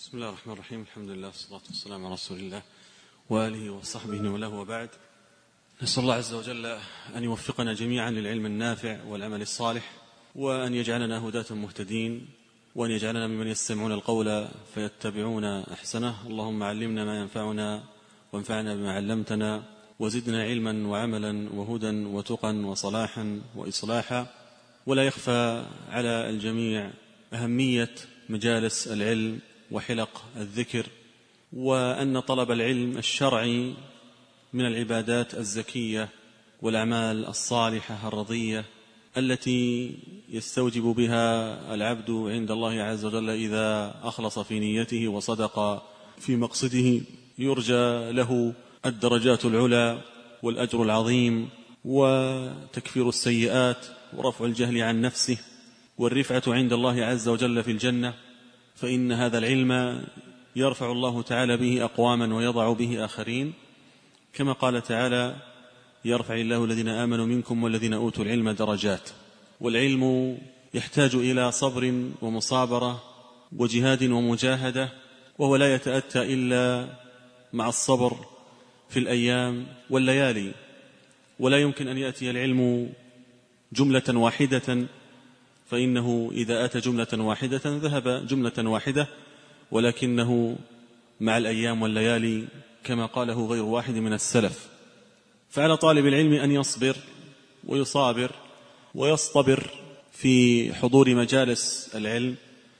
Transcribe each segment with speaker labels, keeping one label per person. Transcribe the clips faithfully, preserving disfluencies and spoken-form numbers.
Speaker 1: بسم الله الرحمن الرحيم. الحمد لله والصلاة والسلام على رسول الله وآله وصحبه وله وبعد. نسأل الله عز وجل أن يوفقنا جميعا للعلم النافع والعمل الصالح، وأن يجعلنا هداة مهتدين، وأن يجعلنا ممن يستمعون القول فيتبعون أحسنه. اللهم علمنا ما ينفعنا وانفعنا بما علمتنا، وزدنا علما وعملا وهدى وتقا وصلاحا وإصلاحا. ولا يخفى على الجميع أهمية مجالس العلم وحلق الذكر، وأن طلب العلم الشرعي من العبادات الزكية والأعمال الصالحة الرضية التي يستوجب بها العبد عند الله عز وجل إذا أخلص في نيته وصدق في مقصده، يرجى له الدرجات العلى والأجر العظيم وتكفير السيئات ورفع الجهل عن نفسه والرفعة عند الله عز وجل في الجنة. فإن هذا العلم يرفع الله تعالى به أقواما ويضع به آخرين، كما قال تعالى: يرفع الله الذين آمنوا منكم والذين أوتوا العلم درجات. والعلم يحتاج إلى صبر ومصابرة وجهاد ومجاهدة، وهو لا يتأتى إلا مع الصبر في الأيام والليالي. ولا يمكن أن يأتي العلم جملة واحدة، فإنه إذا أتى جملة واحدة ذهب جملة واحدة، ولكنه مع الأيام والليالي كما قاله غير واحد من السلف. فعلى طالب العلم أن يصبر ويصابر ويصطبر في حضور مجالس العلم،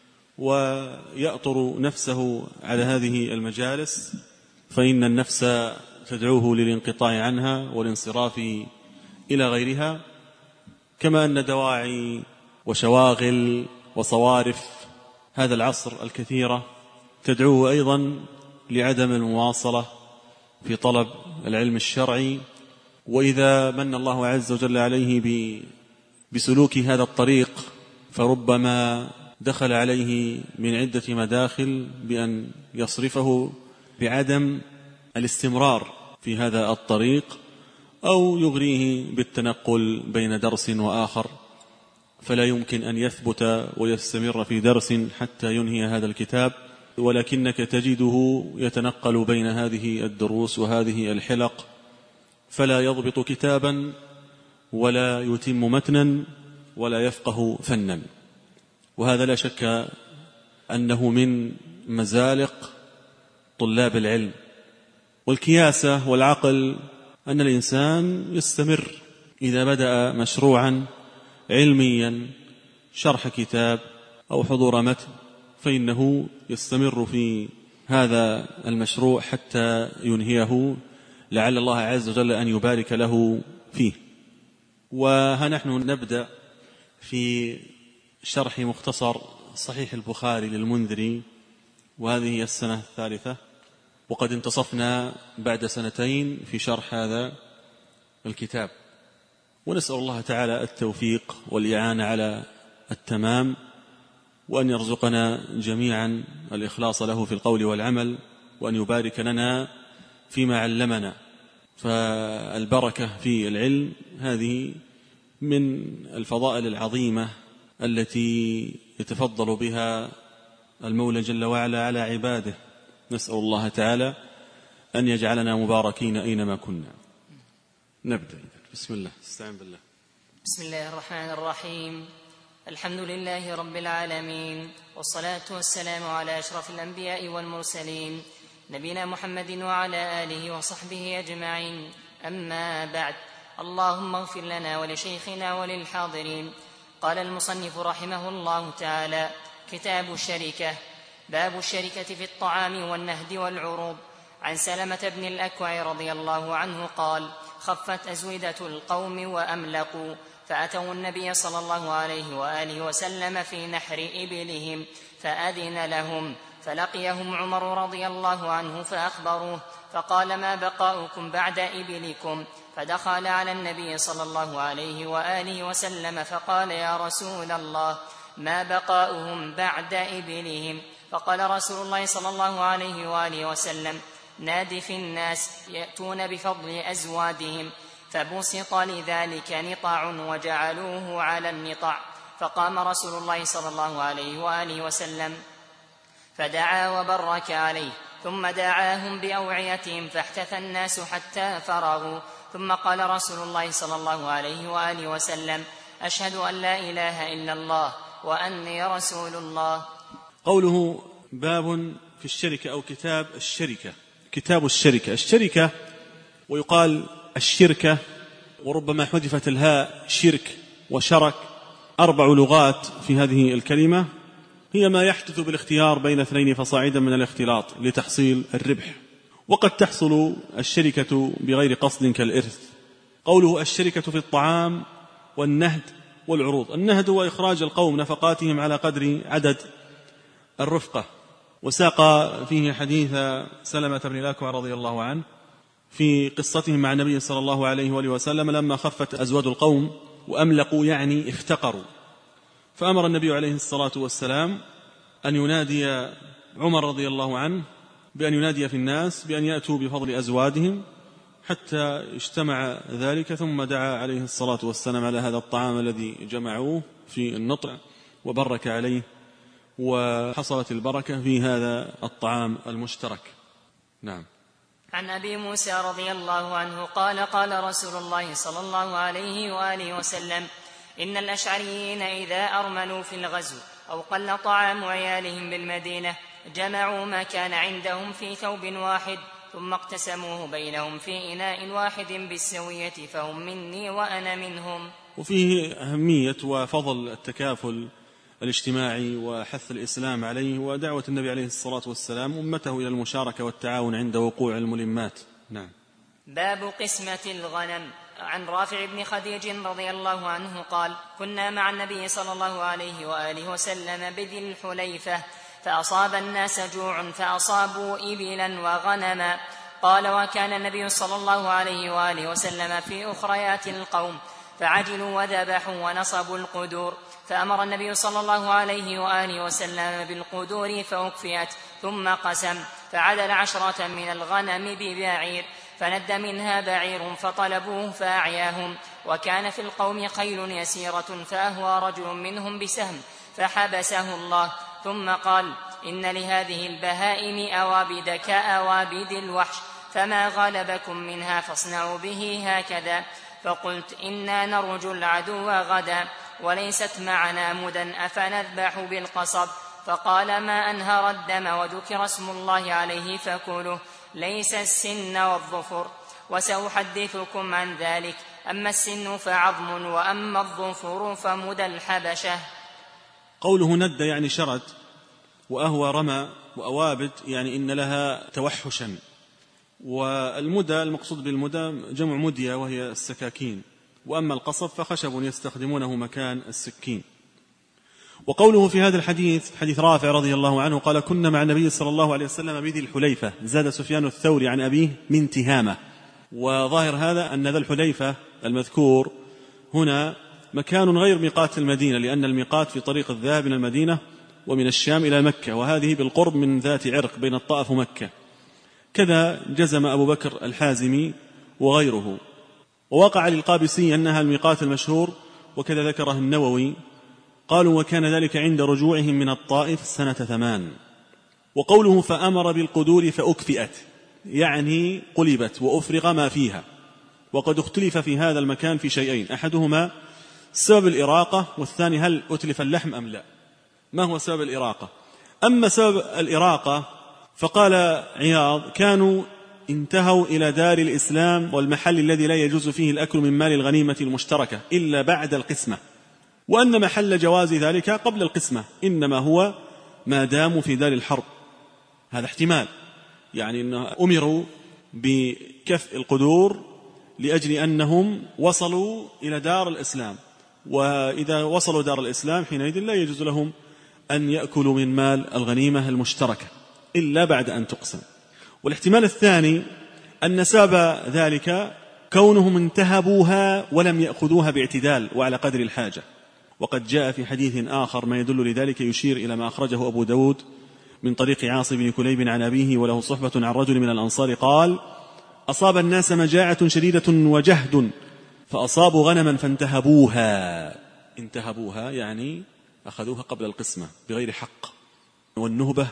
Speaker 1: ويأطر نفسه على هذه المجالس، فإن النفس تدعوه للانقطاع عنها والانصراف إلى غيرها، كما أن دواعي وشواغل وصوارف هذا العصر الكثيرة تدعوه أيضا لعدم المواصلة في طلب العلم الشرعي. وإذا من الله عز وجل عليه بسلوك هذا الطريق، فربما دخل عليه من عدة مداخل بأن يصرفه بعدم الاستمرار في هذا الطريق، أو يغريه بالتنقل بين درس وآخر، فلا يمكن أن يثبت ويستمر في درس حتى ينهي هذا الكتاب، ولكنك تجده يتنقل بين هذه الدروس وهذه الحلق، فلا يضبط كتابا ولا يتم متنا ولا يفقه فنا. وهذا لا شك أنه من مزالق طلاب العلم. والكياسة والعقل أن الإنسان يستمر إذا بدأ مشروعا علميا، شرح كتاب أو حضور متن، فإنه يستمر في هذا المشروع حتى ينهيه، لعل الله عز وجل أن يبارك له فيه. وها نحن نبدأ في شرح مختصر صحيح البخاري للمنذري، وهذه هي السنة الثالثة، وقد انتصفنا بعد سنتين في شرح هذا الكتاب. ونسأل الله تعالى التوفيق والإعانة على التمام، وأن يرزقنا جميعا الإخلاص له في القول والعمل، وأن يبارك لنا فيما علمنا. فالبركة في العلم هذه من الفضائل العظيمة التي يتفضل بها المولى جل وعلا على عباده. نسأل الله تعالى أن يجعلنا مباركين أينما كنا. نبدأ. بسم الله. استعين بالله.
Speaker 2: بسم الله الرحمن الرحيم. الحمد لله رب العالمين، والصلاة والسلام على أشرف الأنبياء والمرسلين، نبينا محمد وعلى آله وصحبه أجمعين. أما بعد، اللهم اغفر لنا ولشيخنا وللحاضرين. قال المصنف رحمه الله تعالى: كتاب الشركة. باب الشركة في الطعام والنهد والعروض. عن سلمة بن الأكوع رضي الله عنه قال: خفت أزودة القوم وأملقوا، فأتوا النبي صلى الله عليه وآله وسلم في نحر إبلهم فأذن لهم، فلقيهم عمر رضي الله عنه فأخبروه، فقال: ما بقاؤكم بعد إبلكم؟ فدخل على النبي صلى الله عليه وآله وسلم فقال: يا رسول الله، ما بقاؤهم بعد إبلهم؟ فقال رسول الله صلى الله عليه وآله وسلم: ناد في الناس يأتون بفضل أزوادهم. فبسط لذلك نطع وجعلوه على النطع. فقام رسول الله صلى الله عليه وآله وسلم فدعا وبرك عليه، ثم دعاهم بأوعيتهم فاحتث الناس حتى فرغوا، ثم قال رسول الله صلى الله عليه وآله وسلم: أشهد أن لا إله إلا الله وأني رسول الله.
Speaker 1: قوله باب في الشركة أو كتاب الشركة، كتاب الشركة. الشركة ويقال الشركة، وربما حذفت الهاء، شرك وشرك، أربع لغات في هذه الكلمة، هي ما يحدث بالاختيار بين اثنين فصاعدا من الاختلاط لتحصيل الربح. وقد تحصل الشركة بغير قصد كالإرث. قوله الشركة في الطعام والنهد والعروض. النهد هو إخراج القوم نفقاتهم على قدر عدد الرفقة. وساق فيه حديث سلمة بن الأكوع رضي الله عنه في قصتهم مع النبي صلى الله عليه وآله وسلم لما خفت أزواج القوم وأملقوا، يعني افتقروا، فأمر النبي عليه الصلاة والسلام أن ينادي عمر رضي الله عنه بأن ينادي في الناس بأن يأتوا بفضل أزواجهم حتى اجتمع ذلك، ثم دعا عليه الصلاة والسلام على هذا الطعام الذي جمعوه في النطع وبرك عليه، وحصلت البركة في هذا الطعام المشترك. نعم.
Speaker 2: عن أبي موسى رضي الله عنه قال: قال رسول الله صلى الله عليه وآله وسلم: إن الأشعريين إذا أرملوا في الغزو أو قل طعام عيالهم بالمدينة جمعوا ما كان عندهم في ثوب واحد ثم اقتسموه بينهم في إناء واحد بالسوية، فهم مني وأنا منهم.
Speaker 1: وفيه أهمية وفضل التكافل الاجتماعي وحث الإسلام عليه ودعوة النبي عليه الصلاة والسلام أمته إلى المشاركة والتعاون عند وقوع الملمات. نعم.
Speaker 2: باب قسمة الغنم. عن رافع بن خديج رضي الله عنه قال: كنا مع النبي صلى الله عليه وآله وسلم بذي الحليفة فأصاب الناس جوع فأصابوا إبلا وغنما. قال: وكان النبي صلى الله عليه وآله وسلم في أخريات القوم فعجلوا وذبحوا ونصبوا القدور، فأمر النبي صلى الله عليه وآله وسلم بالقدور فأكفئت، ثم قسم فعدل عشرة من الغنم ببعير، فند منها بعير فطلبوه فأعياهم، وكان في القوم خيل يسيرة فأهوى رجل منهم بسهم فحبسه الله، ثم قال: إن لهذه البهائم أوابد كأوابد الوحش، فما غلبكم منها فاصنعوا به هكذا. فقلت: إنا نرجو العدو غدا وليست معنا مدى أفنذبح بالقصب؟ فقال: ما أنهر الدم وذكر اسم الله عليه فكلوا، ليس السن والظفر، وسأحدثكم عن ذلك. أما السن فعظم، وأما الظفر فمدى الحبشة.
Speaker 1: قوله ند يعني شرد، وأهوى رمى، وأوابد يعني إن لها توحشا. والمدى المقصود بالمدى جمع مدية وهي السكاكين، وأما القصب فخشب يستخدمونه مكان السكين. وقوله في هذا الحديث حديث رافع رضي الله عنه قال: كنا مع النبي صلى الله عليه وسلم بذي الحليفة. زاد سفيان الثوري عن أبيه من تهامة. وظاهر هذا أن ذا الحليفة المذكور هنا مكان غير ميقات المدينة، لأن الميقات في طريق الذهاب من المدينة ومن الشام إلى مكة، وهذه بالقرب من ذات عرق بين الطائف ومكة. كذا جزم أبو بكر الحازمي وغيره. ووقع للقابسي أنها الميقات المشهور، وكذا ذكره النووي. قالوا: وكان ذلك عند رجوعهم من الطائف سنة ثمان. وقوله فأمر بالقدور فأكفئت يعني قلبت وأفرغ ما فيها. وقد اختلف في هذا المكان في شيئين: أحدهما سبب الإراقة، والثاني هل أتلف اللحم أم لا. ما هو سبب الإراقة؟ أما سبب الإراقة فقال عياض: كانوا انتهوا إلى دار الإسلام والمحل الذي لا يجوز فيه الأكل من مال الغنيمة المشتركة إلا بعد القسمة، وأن محل جواز ذلك قبل القسمة، إنما هو ما داموا في دار الحرب. هذا احتمال، يعني أنه أمروا بكف القدور لأجل أنهم وصلوا إلى دار الإسلام، وإذا وصلوا دار الإسلام حينئذ لا يجوز لهم أن يأكلوا من مال الغنيمة المشتركة إلا بعد أن تقسم. والاحتمال الثاني أن سبب ذلك كونهم انتهبوها ولم يأخذوها باعتدال وعلى قدر الحاجة. وقد جاء في حديث آخر ما يدل لذلك، يشير إلى ما أخرجه أبو داود من طريق عاصم بن كليب عن أبيه وله صحبة عن رجل من الأنصار قال: أصاب الناس مجاعة شديدة وجهد فأصابوا غنما فانتهبوها. انتهبوها يعني أخذوها قبل القسمة بغير حق. والنهبة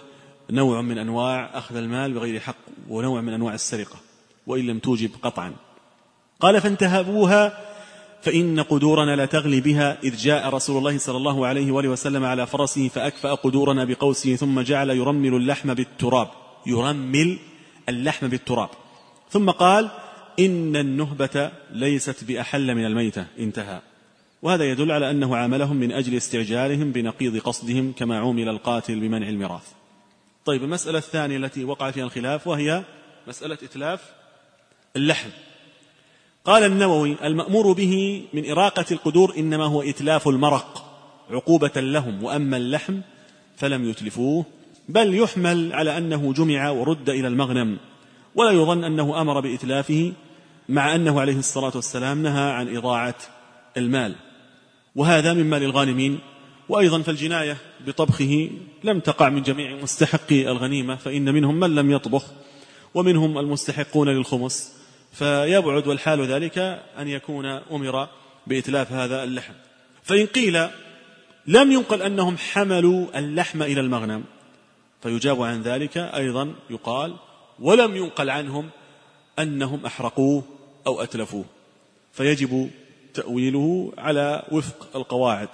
Speaker 1: نوع من أنواع أخذ المال بغير حق ونوع من أنواع السرقة وإن لم توجب قطعا. قال فانتهبوها فإن قدورنا لا تغلي بها، إذ جاء رسول الله صلى الله عليه وآله وسلم على فرسه فأكفأ قدورنا بقوسه ثم جعل يرمل اللحم بالتراب، يرمل اللحم بالتراب، ثم قال إن النهبة ليست بأحل من الميتة، انتهى. وهذا يدل على أنه عاملهم من أجل استعجالهم بنقيض قصدهم كما عومل القاتل بمنع الميراث. طيب، المسألة الثانية التي وقع فيها الخلاف وهي مسألة إتلاف اللحم. قال النووي المأمور به من إراقة القدور إنما هو إتلاف المرق عقوبة لهم، وأما اللحم فلم يتلفوه، بل يحمل على أنه جمع ورد إلى المغنم، ولا يظن أنه أمر بإتلافه، مع أنه عليه الصلاة والسلام نهى عن إضاعة المال، وهذا من مال الغانمين. وأيضا فالجناية بطبخه لم تقع من جميع مستحقي الغنيمة، فإن منهم من لم يطبخ ومنهم المستحقون للخمس، فيبعد والحال ذلك أن يكون أمر بإتلاف هذا اللحم. فإن قيل لم ينقل أنهم حملوا اللحم إلى المغنم، فيجاب عن ذلك أيضا يقال ولم ينقل عنهم أنهم أحرقوه أو أتلفوه، فيجب تأويله على وفق القواعد.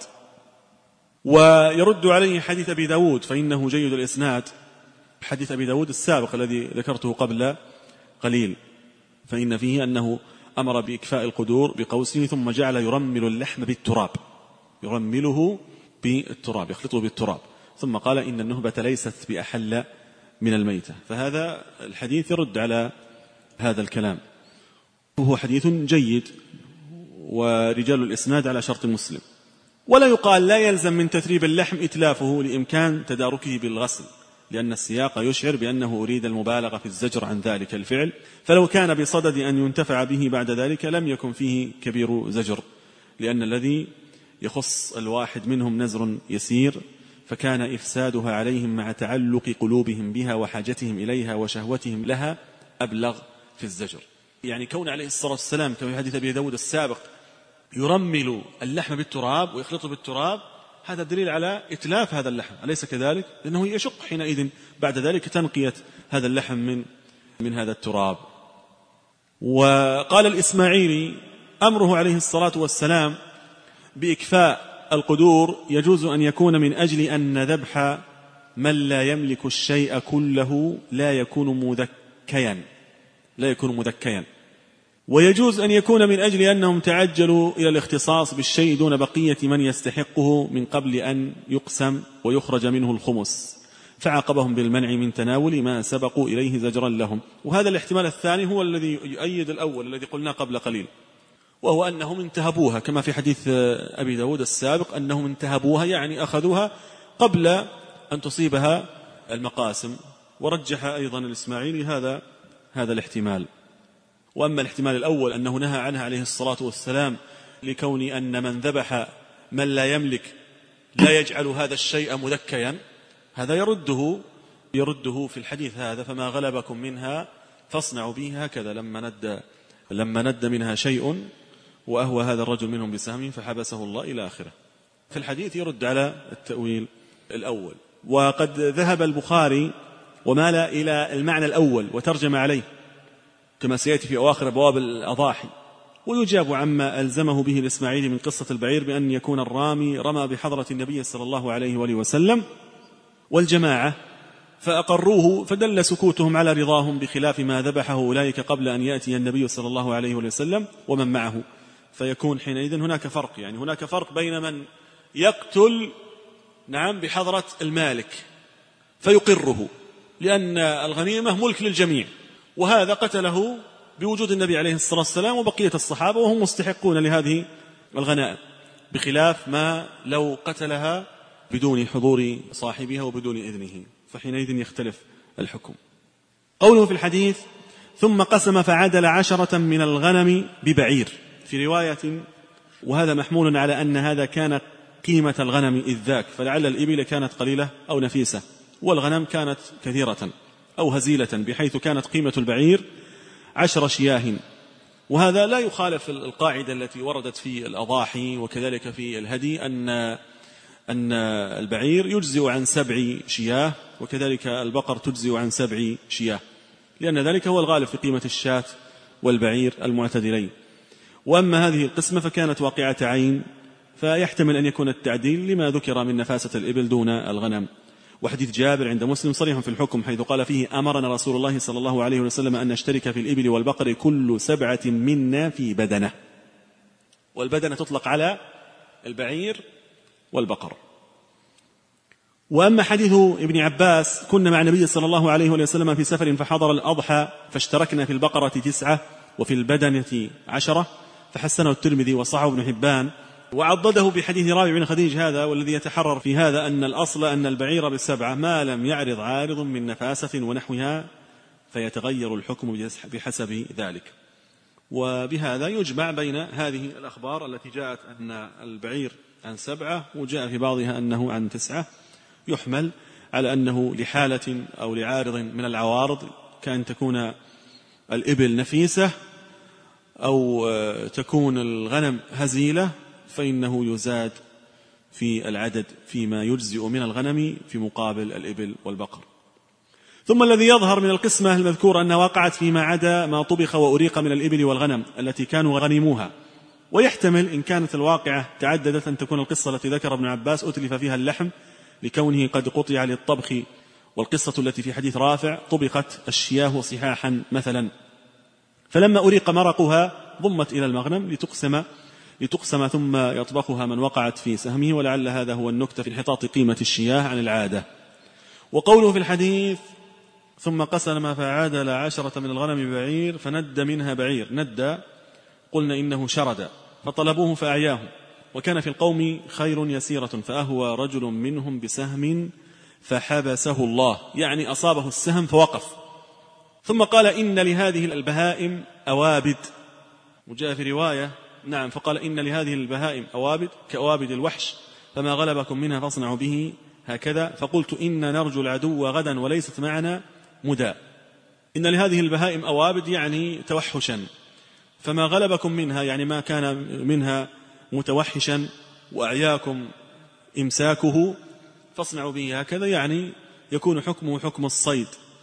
Speaker 1: ويرد عليه حديث أبي داود فإنه جيد الإسناد، حديث أبي داود السابق الذي ذكرته قبل قليل، فإن فيه أنه أمر بإكفاء القدور بقوسه ثم جعل يرمل اللحم بالتراب، يرمله بالتراب، يخلطه بالتراب، ثم قال إن النهبة ليست بأحل من الميتة. فهذا الحديث يرد على هذا الكلام، وهو حديث جيد ورجال الإسناد على شرط مسلم. ولا يقال لا يلزم من تثريب اللحم إتلافه لإمكان تداركه بالغسل، لأن السياق يشعر بأنه أريد المبالغة في الزجر عن ذلك الفعل، فلو كان بصدد أن ينتفع به بعد ذلك لم يكن فيه كبير زجر، لأن الذي يخص الواحد منهم نزر يسير، فكان إفسادها عليهم مع تعلق قلوبهم بها وحاجتهم إليها وشهوتهم لها أبلغ في الزجر. يعني كون عليه الصلاة والسلام كما في حديث أبي داود السابق يرمل اللحم بالتراب ويخلطه بالتراب، هذا دليل على إتلاف هذا اللحم، أليس كذلك؟ لأنه يشق حينئذ بعد ذلك تنقية هذا اللحم من من هذا التراب. وقال الإسماعيلي أمره عليه الصلاة والسلام بإكفاء القدور يجوز أن يكون من أجل أن ذبح من لا يملك الشيء كله لا يكون مذكيا لا يكون مذكيا ويجوز أن يكون من أجل أنهم تعجلوا إلى الاختصاص بالشيء دون بقية من يستحقه من قبل أن يقسم ويخرج منه الخمس، فعاقبهم بالمنع من تناول ما سبقوا إليه زجرا لهم. وهذا الاحتمال الثاني هو الذي يؤيد الأول الذي قلنا قبل قليل، وهو أنهم انتهبوها كما في حديث أبي داود السابق، أنهم انتهبوها يعني أخذوها قبل أن تصيبها المقاسم. ورجح أيضا الإسماعيلي هذا هذا الاحتمال. وأما الاحتمال الأول أنه نهى عنها عليه الصلاة والسلام لكون أن من ذبح من لا يملك لا يجعل هذا الشيء مذكيا، هذا يرده يرده في الحديث هذا، فما غلبكم منها فاصنعوا به هكذا، لما ند لما ند منها شيء وأهوى هذا الرجل منهم بسهم فحبسه الله إلى آخره. في الحديث يرد على التأويل الأول. وقد ذهب البخاري ومال إلى المعنى الأول وترجم عليه كما سيأتي في أواخر أبواب الأضاحي. ويجاب عما ألزمه به الإسماعيلي من قصة البعير بأن يكون الرامي رمى بحضرة النبي صلى الله عليه وآله وسلم والجماعة فأقروه، فدل سكوتهم على رضاهم بخلاف ما ذبحه أولئك قبل أن يأتي النبي صلى الله عليه وآله وسلم ومن معه. فيكون حينئذ هناك فرق، يعني هناك فرق بين من يقتل نعم بحضرة المالك فيقره لأن الغنيمة ملك للجميع، وهذا قتله بوجود النبي عليه الصلاة والسلام وبقية الصحابة وهم مستحقون لهذه الغنائم، بخلاف ما لو قتلها بدون حضور صاحبها وبدون إذنه، فحينئذ يختلف الحكم. قوله في الحديث ثم قسم فعدل عشرة من الغنم ببعير، في رواية وهذا محمول على أن هذا كان قيمة الغنم إذ ذاك، فلعل الإبل كانت قليلة أو نفيسة والغنم كانت كثيرة أو هزيلة، بحيث كانت قيمة البعير عشر شياه. وهذا لا يخالف القاعدة التي وردت في الأضاحي وكذلك في الهدي أن أن البعير يجزئ عن سبع شياه، وكذلك البقر تجزئ عن سبع شياه، لأن ذلك هو الغالب في قيمة الشاة والبعير المعتدلين. وأما هذه القسمة فكانت واقعة عين، فيحتمل أن يكون التعديل لما ذكر من نفاسة الإبل دون الغنم. وحديث جابر عند مسلم صريح في الحكم، حيث قال فيه: أمرنا رسول الله صلى الله عليه وسلم أن نشترك في الإبل والبقر كل سبعة منا في بدنة. والبدنة تطلق على البعير والبقر. وأما حديث ابن عباس: كنا مع النبي صلى الله عليه وسلم في سفر فحضر الأضحى فاشتركنا في البقرة تسعة وفي البدنة عشرة، فحسنه الترمذي وصححه ابن حبان، وعضده بحديث رابع بن خديج هذا. والذي يتحرر في هذا أن الأصل أن البعير بالسبعة ما لم يعرض عارض من نفاسة ونحوها، فيتغير الحكم بحسب ذلك. وبهذا يجمع بين هذه الأخبار التي جاءت أن البعير عن سبعة وجاء في بعضها أنه عن تسعة، يحمل على أنه لحالة أو لعارض من العوارض، كأن تكون الإبل نفيسة أو تكون الغنم هزيلة، فإنه يزاد في العدد فيما يجزئ من الغنم في مقابل الإبل والبقر. ثم الذي يظهر من القسمة المذكورة أنها وقعت فيما عدا ما طبخ وأريق من الإبل والغنم التي كانوا غنموها، ويحتمل إن كانت الواقعة تعددت أن تكون القصة التي ذكر ابن عباس أتلف فيها اللحم لكونه قد قطع للطبخ، والقصة التي في حديث رافع طبخت الشياه صحاحا مثلا، فلما أريق مرقها ضمت إلى المغنم لتقسم لتقسم ثم يطبخها من وقعت في سهمه، ولعل هذا هو النكتة في انحطاط قيمة الشياه عن العادة. وقوله في الحديث: ثم قسم فعادل عشرة من الغنم بعير فند منها بعير، ند قلنا إنه شرد، فطلبوه فأعياه، وكان في القوم خير يسيرة، فأهوى رجل منهم بسهم فحبسه الله، يعني أصابه السهم فوقف. ثم قال: إن لهذه البهائم أوابد، وجاء في رواية نعم فقال: إن لهذه البهائم أوابد كأوابد الوحش، فما غلبكم منها فاصنعوا به هكذا. فقلت: إن نرجو العدو غدا وليست معنا مدى. إن لهذه البهائم أوابد يعني توحشا، فما غلبكم منها يعني ما كان منها متوحشا وأعياكم إمساكه فاصنعوا به هكذا، يعني يكون حكمه حكم الصيد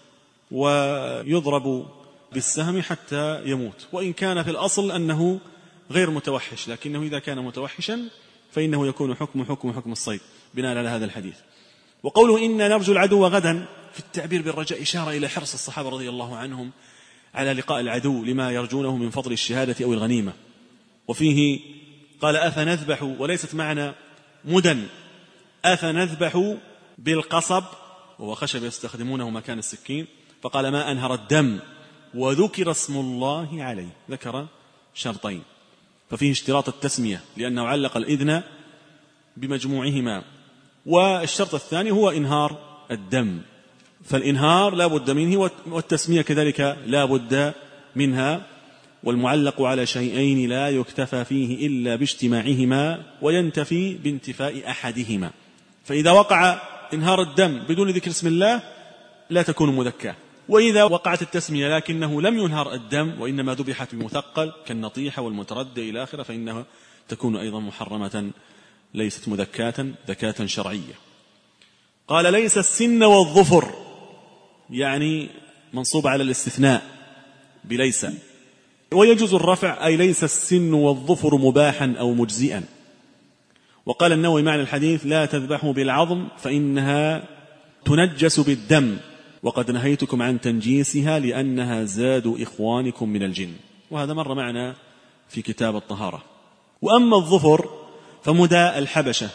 Speaker 1: ويضرب بالسهم حتى يموت، وإن كان في الأصل أنه غير متوحش، لكنه إذا كان متوحشا فإنه يكون حكم حكم حكم الصيد بناء على هذا الحديث. وقوله إن نرجو العدو غدا في التعبير بالرجاء إشارة إلى حرص الصحابة رضي الله عنهم على لقاء العدو لما يرجونه من فضل الشهادة أو الغنيمة. وفيه قال: أفنذبح، وليست معنا مدن، أفنذبح بالقصب، وهو خشب يستخدمونه مكان السكين، فقال: ما أنهر الدم وذكر اسم الله عليه، ذكر شرطين، ففيه اشتراط التسمية لأنه علق الإذن بمجموعهما. والشرط الثاني هو إنهار الدم، فالإنهار لا بد منه، والتسمية كذلك لا بد منها. والمعلق على شيئين لا يكتفى فيه إلا باجتماعهما وينتفي بانتفاء أحدهما، فإذا وقع إنهار الدم بدون ذكر اسم الله لا تكون مذكاة، وإذا وقعت التسمية لكنه لم ينهر الدم وإنما ذبحت بمثقل كالنطيحة والمتردى إلى آخره فإنها تكون أيضا محرمة ليست مذكاة ذكاة شرعية. قال: ليس السن والظفر، يعني منصوب على الاستثناء بليس، ويجوز الرفع أي ليس السن والظفر مباحا أو مجزئا. وقال النووي معنى الحديث: لا تذبحوا بالعظم فإنها تنجس بالدم، وقد نهيتكم عن تنجيسها لأنها زاد إخوانكم من الجن. وهذا مر معنا في كتاب الطهارة. وأما الظفر فمدى الحبشة،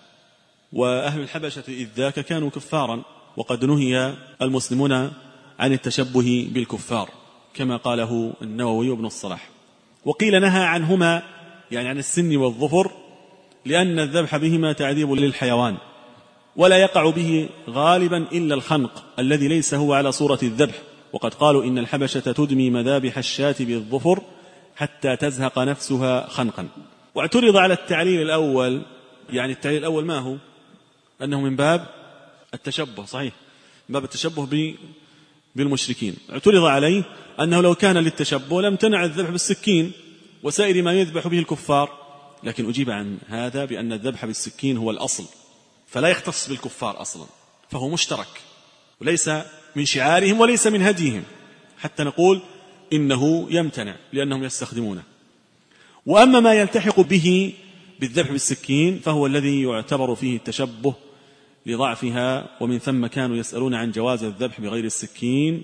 Speaker 1: وأهل الحبشة إذ ذاك كانوا كفارا، وقد نهي المسلمون عن التشبه بالكفار كما قاله النووي وابن الصلاح. وقيل نهى عنهما يعني عن السن والظفر لأن الذبح بهما تعذيب للحيوان، ولا يقع به غالبا إلا الخنق الذي ليس هو على صورة الذبح، وقد قالوا إن الحبشة تدمي مذابح الشاة بالظفر حتى تزهق نفسها خنقا. واعترض على التعليل الأول، يعني التعليل الأول ما هو؟ أنه من باب التشبه، صحيح، من باب التشبه بالمشركين. اعترض عليه أنه لو كان للتشبه لم تنع الذبح بالسكين وسائر ما يذبح به الكفار، لكن أجيب عن هذا بأن الذبح بالسكين هو الأصل، فلا يختص بالكفار أصلا، فهو مشترك وليس من شعارهم وليس من هديهم حتى نقول إنه يمتنع لأنهم يستخدمونه. وأما ما يلتحق به بالذبح بالسكين فهو الذي يعتبر فيه التشبه لضعفها، ومن ثم كانوا يسألون عن جواز الذبح بغير السكين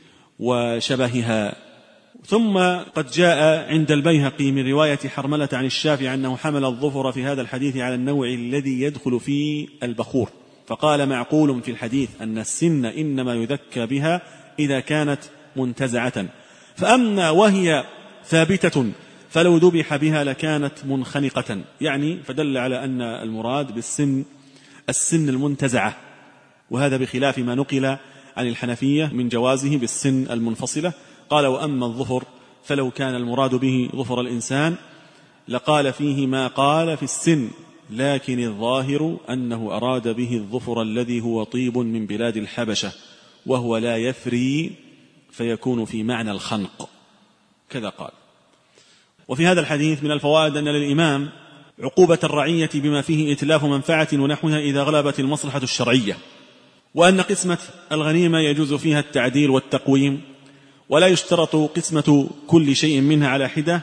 Speaker 1: وشبهها. ثم قد جاء عند البيهقي من رواية حرملة عن الشافعي أنه حمل الظفر في هذا الحديث على النوع الذي يدخل في البخور، فقال معقول في الحديث أن السن إنما يذكى بها إذا كانت منتزعة، فأما وهي ثابتة فلو ذبح بها لكانت منخنقة، يعني فدل على أن المراد بالسن السن المنتزعة، وهذا بخلاف ما نقل عن الحنفية من جوازه بالسن المنفصلة. قال وأما الظفر فلو كان المراد به ظفر الإنسان لقال فيه ما قال في السن، لكن الظاهر أنه أراد به الظفر الذي هو طيب من بلاد الحبشة وهو لا يفري فيكون في معنى الخنق، كذا قال. وفي هذا الحديث من الفوائد أن للإمام عقوبة الرعية بما فيه إتلاف منفعة ونحوها إذا غلبت المصلحة الشرعية، وأن قسمة الغنيمة يجوز فيها التعديل والتقويم ولا يشترط قسمة كل شيء منها على حدة،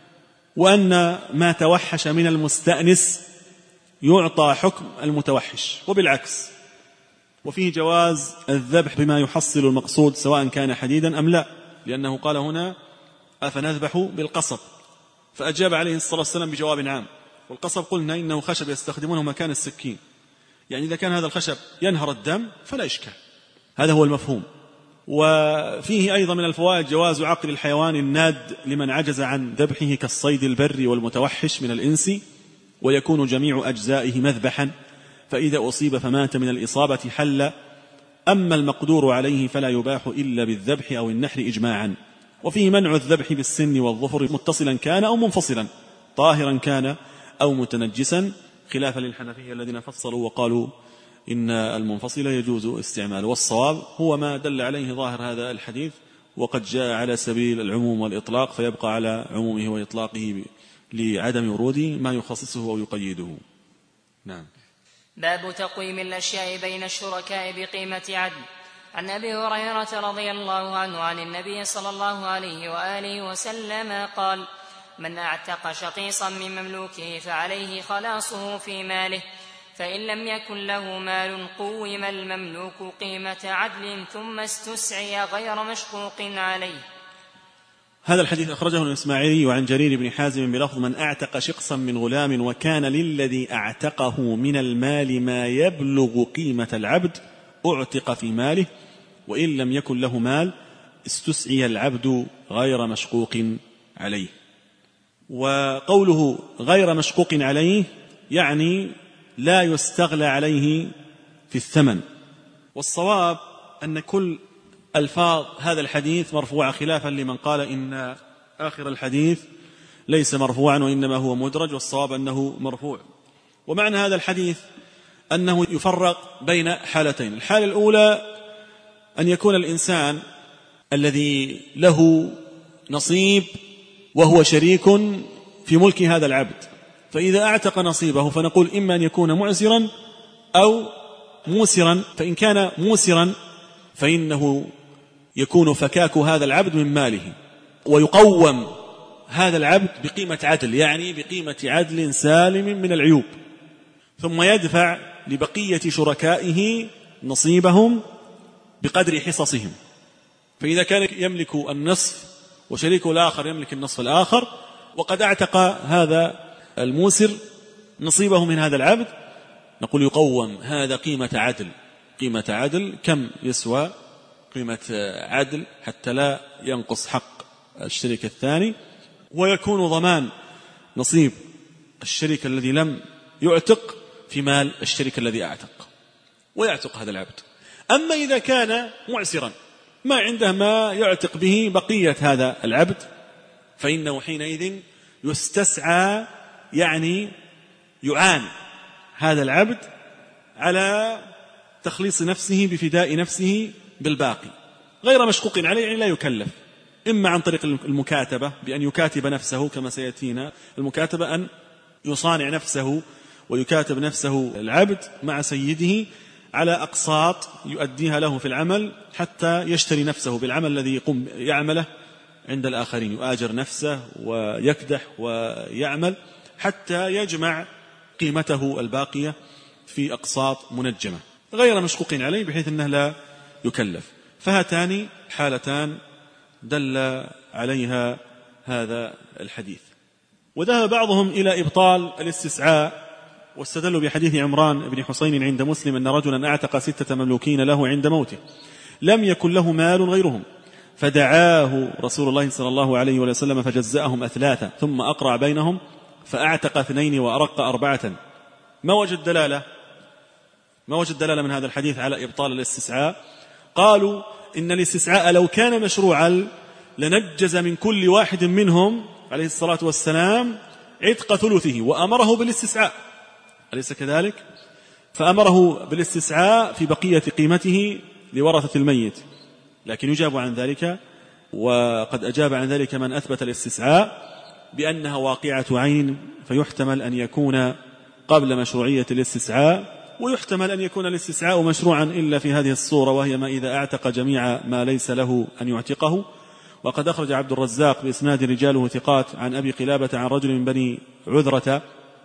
Speaker 1: وأن ما توحش من المستأنس يعطى حكم المتوحش وبالعكس. وفيه جواز الذبح بما يحصل المقصود سواء كان حديدا أم لا، لأنه قال هنا أفنذبح بالقصب، فأجاب عليه الصلاة والسلام بجواب عام. والقصب قلنا إنه خشب يستخدمونه مكان السكين، يعني إذا كان هذا الخشب ينهر الدم فلا إشكال، هذا هو المفهوم. وفيه أيضا من الفوائد جواز عقل الحيوان الناد لمن عجز عن ذبحه كالصيد البري والمتوحش من الإنس، ويكون جميع أجزائه مذبحا، فإذا أصيب فمات من الإصابة حل، أما المقدور عليه فلا يباح إلا بالذبح أو النحر إجماعا. وفيه منع الذبح بالسن والظفر متصلا كان أو منفصلا، طاهرا كان أو متنجسا، خلافا للحنفية الذين فصلوا وقالوا إن المنفصل يجوز استعماله. والصواب هو ما دل عليه ظاهر هذا الحديث، وقد جاء على سبيل العموم والإطلاق، فيبقى على عمومه وإطلاقه لعدم وروده ما يخصصه أو يقيده. نعم.
Speaker 2: باب تقويم الأشياء بين الشركاء بقيمة عدل. عن أبي هريرة رضي الله عنه عن النبي صلى الله عليه وآله وسلم قال: من أعتق شقيصا من مملوكه فعليه خلاصه في ماله، فإن لم يكن له مال قوم المملوك قيمة عدل ثم استسعي غير مشقوق عليه.
Speaker 1: هذا الحديث أخرجه الإسماعيلي وعن جرير بن حازم بلفظ: من أعتق شقصا من غلام وكان للذي أعتقه من المال ما يبلغ قيمة العبد أعتق في ماله، وإن لم يكن له مال استسعي العبد غير مشقوق عليه. وقوله غير مشقوق عليه يعني لا يستغلى عليه في الثمن. والصواب أن كل ألفاظ هذا الحديث مرفوعة، خلافا لمن قال إن آخر الحديث ليس مرفوعا وإنما هو مدرج، والصواب أنه مرفوع. ومعنى هذا الحديث أنه يفرق بين حالتين: الحالة الأولى أن يكون الإنسان الذي له نصيب وهو شريك في ملك هذا العبد، فإذا أعتق نصيبه فنقول إما أن يكون معسرا أو موسرا، فإن كان موسرا فإنه يكون فكاك هذا العبد من ماله، ويقوم هذا العبد بقيمة عدل، يعني بقيمة عدل سالم من العيوب، ثم يدفع لبقية شركائه نصيبهم بقدر حصصهم. فإذا كان يملك النصف وشريكه الآخر يملك النصف الآخر، وقد اعتق هذا الموسر نصيبه من هذا العبد، نقول يقوم هذا قيمة عدل. قيمة عدل كم يسوى قيمة عدل حتى لا ينقص حق الشريك الثاني، ويكون ضمان نصيب الشريك الذي لم يعتق في مال الشريك الذي أعتق، ويعتق هذا العبد. أما إذا كان معسرا ما عنده ما يعتق به بقية هذا العبد، فإنه حينئذ يستسعى، يعني يعان هذا العبد على تخليص نفسه بفداء نفسه بالباقي غير مشقوق عليه، يعني لا يكلف، إما عن طريق المكاتبة بأن يكاتب نفسه كما سيأتينا. المكاتبة أن يصانع نفسه ويكاتب نفسه العبد مع سيده على أقساط يؤديها له في العمل حتى يشتري نفسه بالعمل الذي يقوم يعمله عند الآخرين، يؤاجر نفسه ويكدح ويعمل حتى يجمع قيمته الباقية في أقساط منجمة غير مشقوق عليه بحيث أنه لا يكلف. فهاتان حالتان دل عليها هذا الحديث. وذهب بعضهم إلى إبطال الاستسعاء واستدلوا بحديث عمران بن حسين عند مسلم أن رجلا أعتق ستة مملوكين له عند موته لم يكن له مال غيرهم، فدعاه رسول الله صلى الله عليه وسلم فجزأهم أثلاثة ثم أقرع بينهم فأعتق اثنين وأرق أربعة. ما وجد دلالة ما وجد دلالة من هذا الحديث على إبطال الاستسعاء. قالوا إن الاستسعاء لو كان مشروعا لنجز من كل واحد منهم عليه الصلاة والسلام عتق ثلثه وأمره بالاستسعاء، أليس كذلك؟ فأمره بالاستسعاء في بقية قيمته لورثة الميت. لكن يجاب عن ذلك، وقد أجاب عن ذلك من أثبت الاستسعاء بأنها واقعة عين، فيحتمل أن يكون قبل مشروعية الاستسعاء، ويحتمل أن يكون الاستسعاء مشروعا إلا في هذه الصورة، وهي ما إذا أعتق جميع ما ليس له أن يعتقه. وقد أخرج عبد الرزاق بإسناد رجاله ثقات عن أبي قلابة عن رجل من بني عذرة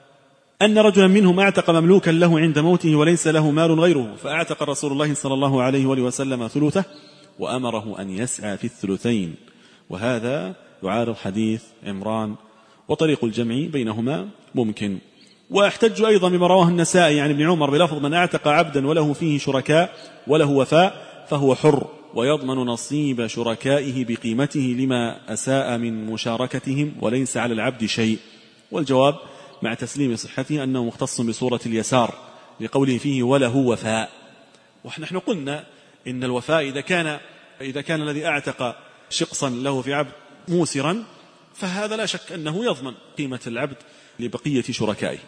Speaker 1: أن رجلا منهم أعتق مملوكا له عند موته وليس له مال غيره، فأعتق رسول الله صلى الله عليه وسلم ثلثه وأمره أن يسعى في الثلثين. وهذا يعارض حديث عمران، وطريق الجمع بينهما ممكن. واحتج أيضا بما رواه النسائي عن ابن عمر بلفظ من أعتق عبدا وله فيه شركاء وله وفاء فهو حر ويضمن نصيب شركائه بقيمته لما أساء من مشاركتهم وليس على العبد شيء. والجواب مع تسليم صحته أنه مختص بصورة اليسار لقوله فيه وله وفاء. ونحن قلنا إن الوفاء إذا كان إذا كان الذي أعتق شقصا له في عبد موسرا فهذا لا شك أنه يضمن قيمة العبد لبقية شركائه،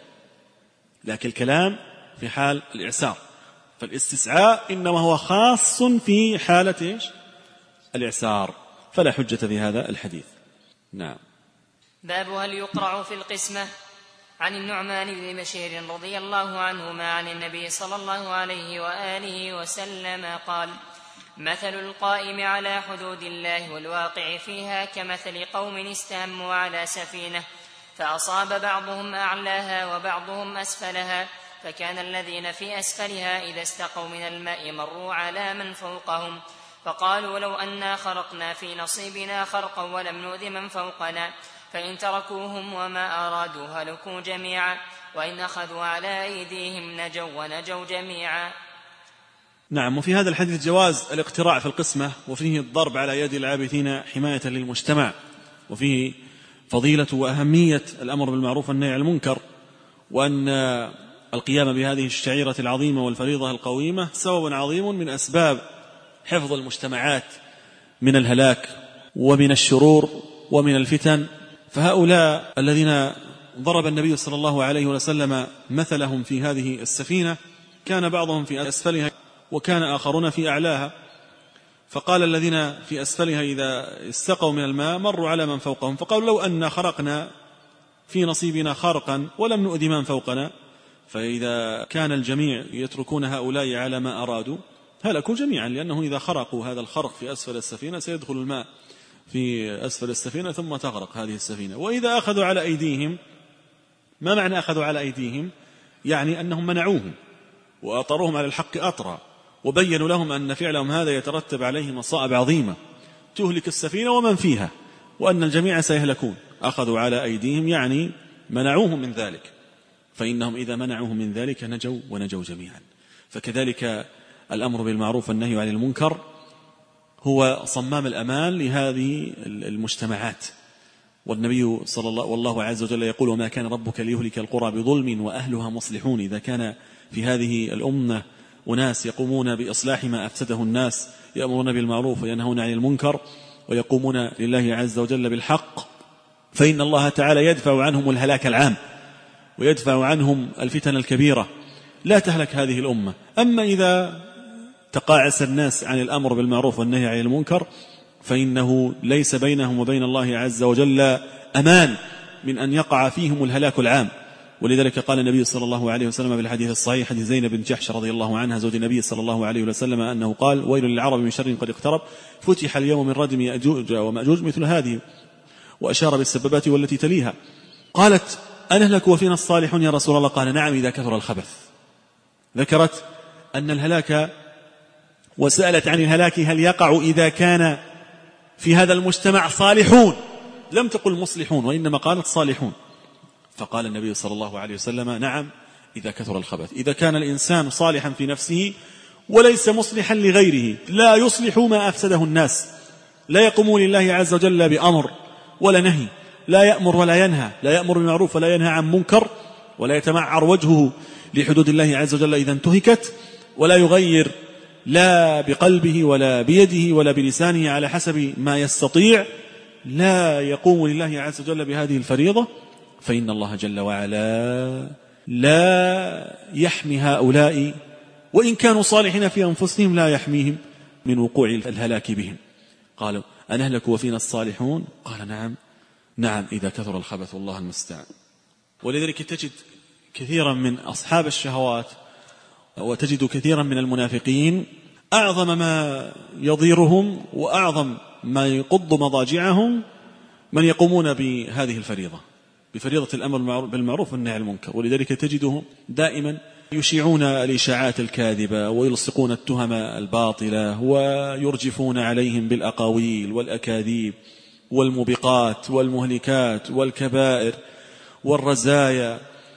Speaker 1: لكن الكلام في حال الإعسار، فالاستسعاء إنما هو خاص في حالة إيش؟ الإعسار، فلا حجة في هذا الحديث. نعم.
Speaker 2: باب هل يقرع في القسمة. عن النعمان بن بشير رضي الله عنهما عن النبي صلى الله عليه وآله وسلم قال: مثل القائم على حدود الله والواقع فيها كمثل قوم استهموا على سفينة فأصاب بعضهم أعلاها وبعضهم أسفلها، فكان الذين في أسفلها إذا استقوا من الماء مروا على من فوقهم فقالوا لو أنا خرقنا في نصيبنا خرقا ولم نؤذ من فوقنا، فإن تركوهم وما أرادوا هلكوا جميعا، وإن أخذوا على أيديهم نجوا ونجوا جميعا.
Speaker 1: نعم. وفي هذا الحديث جواز الاقتراع في القسمة، وفيه الضرب على يد العابثين حماية للمجتمع، وفيه فضيلة وأهمية الأمر بالمعروف والنهي عن المنكر، وأن القيام بهذه الشعيرة العظيمة والفريضة القويمة سبب عظيم من أسباب حفظ المجتمعات من الهلاك ومن الشرور ومن الفتن. فهؤلاء الذين ضرب النبي صلى الله عليه وسلم مثلهم في هذه السفينة كان بعضهم في أسفلها وكان آخرون في أعلاها، فقال الذين في أسفلها إذا استقوا من الماء مروا على من فوقهم، فقالوا لو أن خرقنا في نصيبنا خرقا ولم نؤذي من فوقنا، فإذا كان الجميع يتركون هؤلاء على ما أرادوا هلكوا جميعا، لأنه إذا خرقوا هذا الخرق في أسفل السفينة سيدخل الماء في أسفل السفينة ثم تغرق هذه السفينة. وإذا أخذوا على أيديهم، ما معنى أخذوا على أيديهم؟ يعني أنهم منعوهم وأطروهم على الحق أطرا، وبينوا لهم أن فعلهم هذا يترتب عليه مصائب عظيمة تهلك السفينة ومن فيها، وأن الجميع سيهلكون. أخذوا على أيديهم يعني منعوهم من ذلك، فإنهم إذا منعوهم من ذلك نجوا ونجوا جميعا. فكذلك الأمر بالمعروف والنهي عن المنكر هو صمام الأمان لهذه المجتمعات. والنبي صلى الله والله عز وجل يقول: وما كان ربك ليهلك القرى بظلم وأهلها مصلحون. إذا كان في هذه الأمة أناس يقومون بإصلاح ما أفسده الناس، يأمرون بالمعروف وينهون عن المنكر ويقومون لله عز وجل بالحق، فإن الله تعالى يدفع عنهم الهلاك العام ويدفع عنهم الفتن الكبيرة، لا تهلك هذه الأمة. أما إذا تقاعس الناس عن الأمر بالمعروف والنهي عن المنكر فإنه ليس بينهم وبين الله عز وجل أمان من أن يقع فيهم الهلاك العام، ولذلك قال النبي صلى الله عليه وسلم في الحديث الصحيح حديث زينب بن جحش رضي الله عنها زوج النبي صلى الله عليه وسلم أنه قال: ويل للعرب من شر قد اقترب، فتح اليوم من ردم يأجوج ومأجوج مثل هذه، وأشار بالسببات والتي تليها. قالت: أنهلك وفينا الصالحون يا رسول الله؟ قال: نعم إذا كثر الخبث. ذكرت أن الهلاك، وسألت عن الهلاك هل يقع إذا كان في هذا المجتمع صالحون، لم تقل مصلحون وإنما قالت صالحون. فقال النبي صلى الله عليه وسلم: نعم إذا كثر الخبث. إذا كان الإنسان صالحا في نفسه وليس مصلحا لغيره، لا يصلح ما أفسده الناس، لا يقوم لله عز وجل بأمر ولا نهي، لا يأمر ولا ينهى، لا يأمر بالمعروف ولا ينهى عن منكر، ولا يتمعر وجهه لحدود الله عز وجل إذا انتهكت، ولا يغير لا بقلبه ولا بيده ولا بلسانه على حسب ما يستطيع، لا يقوم لله عز وجل بهذه الفريضة، فإن الله جل وعلا لا يحمي هؤلاء، وإن كانوا صالحين في أنفسهم لا يحميهم من وقوع الهلاك بهم. قالوا: أنهلك وفينا الصالحون؟ قال: نعم نعم إذا كثر الخبث، والله المستعان. ولذلك تجد كثيرا من أصحاب الشهوات وتجد كثيرا من المنافقين أعظم ما يضيرهم وأعظم ما يقض مضاجعهم من يقومون بهذه الفريضة، بفريضة الأمر بالمعروف والنهي عن المنكر. ولذلك تجدهم دائما يشيعون الإشاعات الكاذبة ويلصقون التهم الباطلة ويرجفون عليهم بالأقاويل والأكاذيب والموبقات والمهلكات والكبائر والرزايا،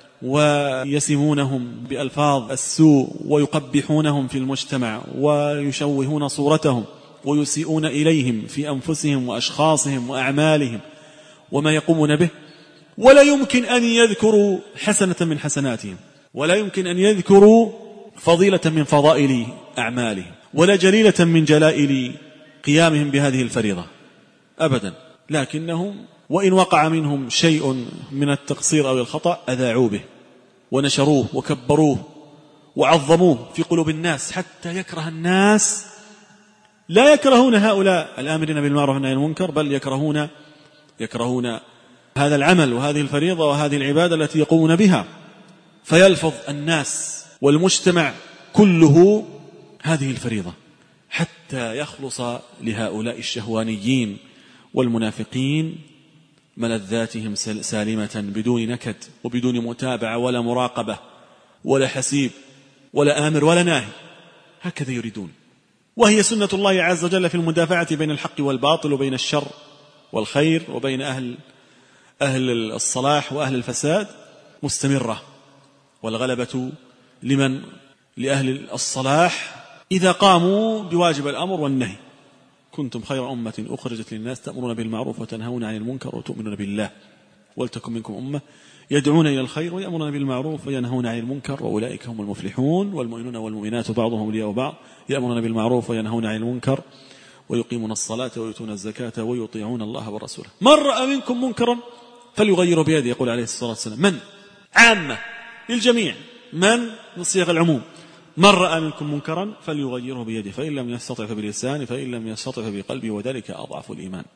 Speaker 1: ويسمونهم بألفاظ السوء ويقبحونهم في المجتمع ويشوهون صورتهم ويسيئون إليهم في أنفسهم وأشخاصهم وأعمالهم وما يقومون به. ولا يمكن أن يذكروا حسنة من حسناتهم، ولا يمكن أن يذكروا فضيلة من فضائل أعمالهم، ولا جليلة من جلائل قيامهم بهذه الفريضة أبدا. لكنهم وإن وقع منهم شيء من التقصير أو الخطأ أذاعوا به ونشروه وكبروه وعظموه في قلوب الناس، حتى يكره الناس. لا يكرهون هؤلاء الآمرين بالمعروف والنهي عن المنكر، بل يكرهون يكرهون هذا العمل وهذه الفريضة وهذه العبادة التي يقومون بها. فيلفظ الناس والمجتمع كله هذه الفريضة حتى يخلص لهؤلاء الشهوانيين والمنافقين ملذاتهم سالمة بدون نكد وبدون متابعة ولا مراقبة ولا حسيب ولا آمر ولا ناهي. هكذا يريدون، وهي سنة الله عز وجل في المدافعة بين الحق والباطل وبين الشر والخير وبين أهل أهل الصلاح وأهل الفساد مستمرة. والغلبة لمن لأهل الصلاح إذا قاموا بواجب الأمر والنهي. كنتم خير أمة أخرجت للناس تأمرون بالمعروف وتنهون عن المنكر وتؤمنون بالله ولتكن منكم أمة يدعون إلى الخير ويأمرون بالمعروف وينهون عن المنكر وأولئك هم المفلحون. والمؤمنون والمؤمنات بعضهم أولياء بعض يأمرون بالمعروف وينهون عن المنكر ويقيمون الصلاة ويؤتون الزكاة ويطيعون الله ورسوله. من رأى منكم منكرا فليغيره بيده، يقول عليه الصلاة والسلام. من عامة للجميع، من نصيغ العموم. من رأى منكم منكرا فليغيره بيده، فإن لم يستطع فبلسانه، فإن لم يستطع فبقلبه، وذلك أضعف الإيمان.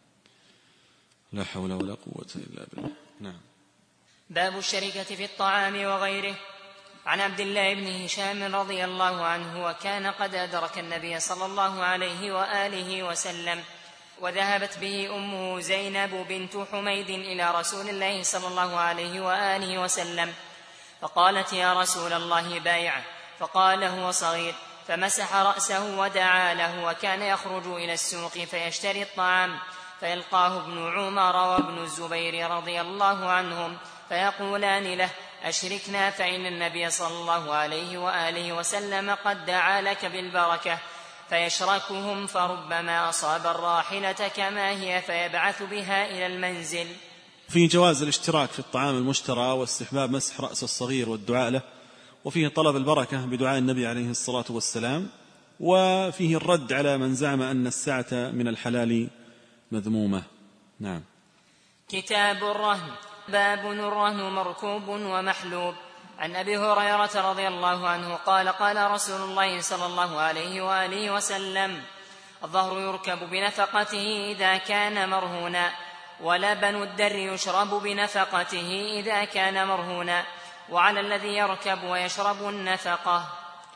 Speaker 1: لا حول ولا قوة إلا بالله. نعم.
Speaker 2: باب الشركة في الطعام وغيره. عن عبد الله بن هشام رضي الله عنه وكان قد أدرك النبي صلى الله عليه وآله وسلم، وذهبت به أمه زينب بنت حميد إلى رسول الله صلى الله عليه وآله وسلم، فقالت: يا رسول الله بايعه. فقال: هو صغير، فمسح رأسه ودعا له. وكان يخرج إلى السوق فيشتري الطعام، فيلقاه ابن عمر وابن الزبير رضي الله عنهم فيقولان له: أشركنا، فإن النبي صلى الله عليه وآله وسلم قد دعا لك بالبركة. فيشركهم، فربما أصاب الراحلة كما هي فيبعث بها إلى المنزل.
Speaker 1: في جواز الاشتراك في الطعام المشترى واستحباب مسح رأس الصغير والدعاء له، وفيه طلب البركة بدعاء النبي عليه الصلاة والسلام، وفيه الرد على من زعم أن السعة من الحلال مذمومة. نعم.
Speaker 2: كتاب الرهن. باب الرهن مركوب ومحلوب. عن أبي هريرة رضي الله عنه قال: قال رسول الله صلى الله عليه وآله وسلم: الظهر يركب بنفقته إذا كان مرهونا، ولبن الدر يشرب بنفقته إذا كان مرهونا، وعلى الذي يركب ويشرب النفقة.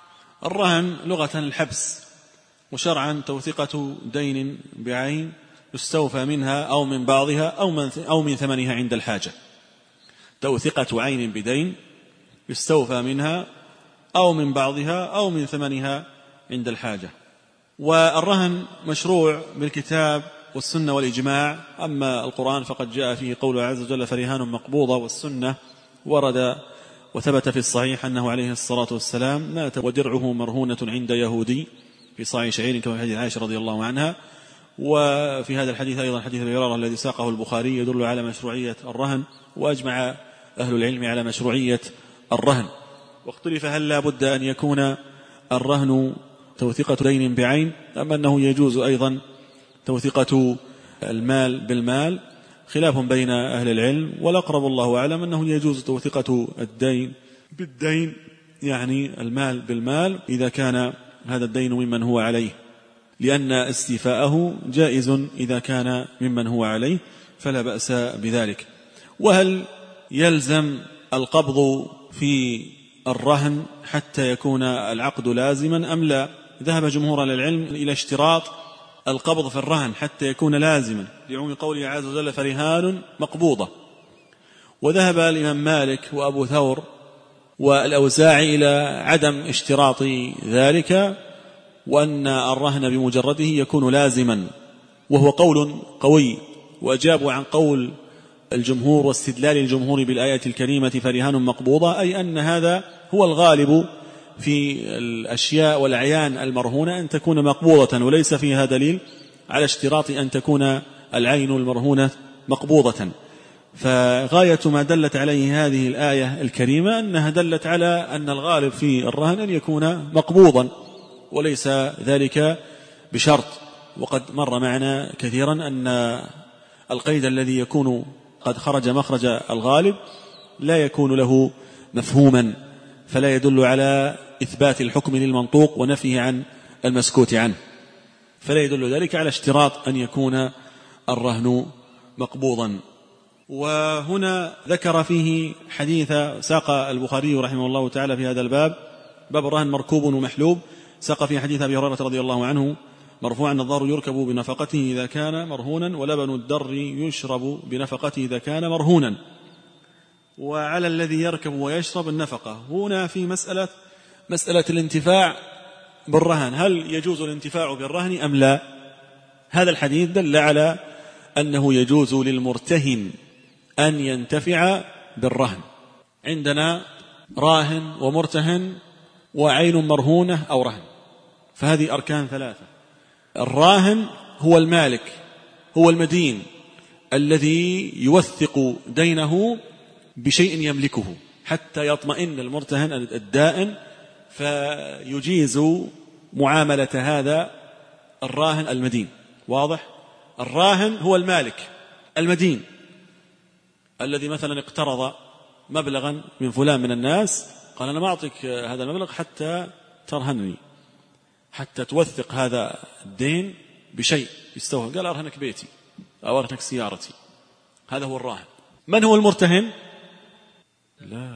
Speaker 1: الرهن لغة الحبس، وشرعا توثيقة دين بعين يستوفى منها أو من بعضها أو من, أو من ثمنها عند الحاجة. توثيقة عين بدين يستوفى منها أو من بعضها أو من ثمنها عند الحاجة. والرهن مشروع بالكتاب والسنة والإجماع. أما القرآن فقد جاء فيه قوله عز وجل فرهان مقبوضة، والسنة ورد وثبت في الصحيح أنه عليه الصلاة والسلام مات ودرعه مرهونة عند يهودي في صاع شعير كما في حديث عائشة رضي الله عنها. وفي هذا الحديث أيضا حديث الهرارة الذي ساقه البخاري يدل على مشروعية الرهن، وأجمع أهل العلم على مشروعية الرهن. واختلف هل لا بد أن يكون الرهن توثيقة دين بعين أم أنه يجوز أيضا توثيقة المال بالمال، خلاف بين أهل العلم، والأقرب الله أعلم أنه يجوز توثيقة الدين بالدين، يعني المال بالمال إذا كان هذا الدين ممن هو عليه، لأن استيفاءه جائز إذا كان ممن هو عليه فلا بأس بذلك. وهل يلزم القبض في الرهن حتى يكون العقد لازما أم لا؟ ذهب جمهور العلم إلى اشتراط القبض في الرهن حتى يكون لازما لعموم قوله عز وجل فرهان مقبوضة. وذهب الإمام مالك وأبو ثور والأوزاعي إلى عدم اشتراط ذلك، وأن الرهن بمجرده يكون لازما، وهو قول قوي. وأجابوا عن قول الجمهور واستدلال الجمهور بالآية الكريمة فرهان مقبوضة، أي أن هذا هو الغالب في الأشياء والأعيان المرهونة أن تكون مقبوضة، وليس فيها دليل على اشتراط أن تكون العين المرهونة مقبوضة. فغاية ما دلت عليه هذه الآية الكريمة أنها دلت على أن الغالب في الرهن أن يكون مقبوضا، وليس ذلك بشرط. وقد مر معنا كثيرا أن القيد الذي يكون قد خرج مخرج الغالب لا يكون له مفهوما، فلا يدل على إثبات الحكم للمنطوق ونفيه عن المسكوت عنه، فلا يدل ذلك على اشتراط أن يكون الرهن مقبوضا. وهنا ذكر فيه حديث ساق البخاري رحمه الله تعالى في هذا الباب، باب الرهن مركوب ومحلوب، ساق فيه حديث أبي هريرة رضي الله عنه مرفوعا الضار يركب بنفقته إذا كان مرهونا، ولبن الدر يشرب بنفقته إذا كان مرهونا، وعلى الذي يركب ويشرب النفقة. هنا في مسألة مسألة الانتفاع بالرهن، هل يجوز الانتفاع بالرهن أم لا؟ هذا الحديث دل على أنه يجوز للمرتهن أن ينتفع بالرهن. عندنا راهن ومرتهن وعين مرهونة أو رهن، فهذه أركان ثلاثة. الراهن هو المالك، هو المدين الذي يوثق دينه بشيء يملكه حتى يطمئن المرتهن الدائن فيجيز معاملة هذا الراهن المدين. واضح؟ الراهن هو المالك المدين الذي مثلا اقترض مبلغا من فلان من الناس، قال أنا ما أعطيك هذا المبلغ حتى ترهنني، حتى توثق هذا الدين بشيء يستوفى. قال أرهنك بيتي أو أرهنك سيارتي. هذا هو الراهن. من هو المرتهن؟ لا،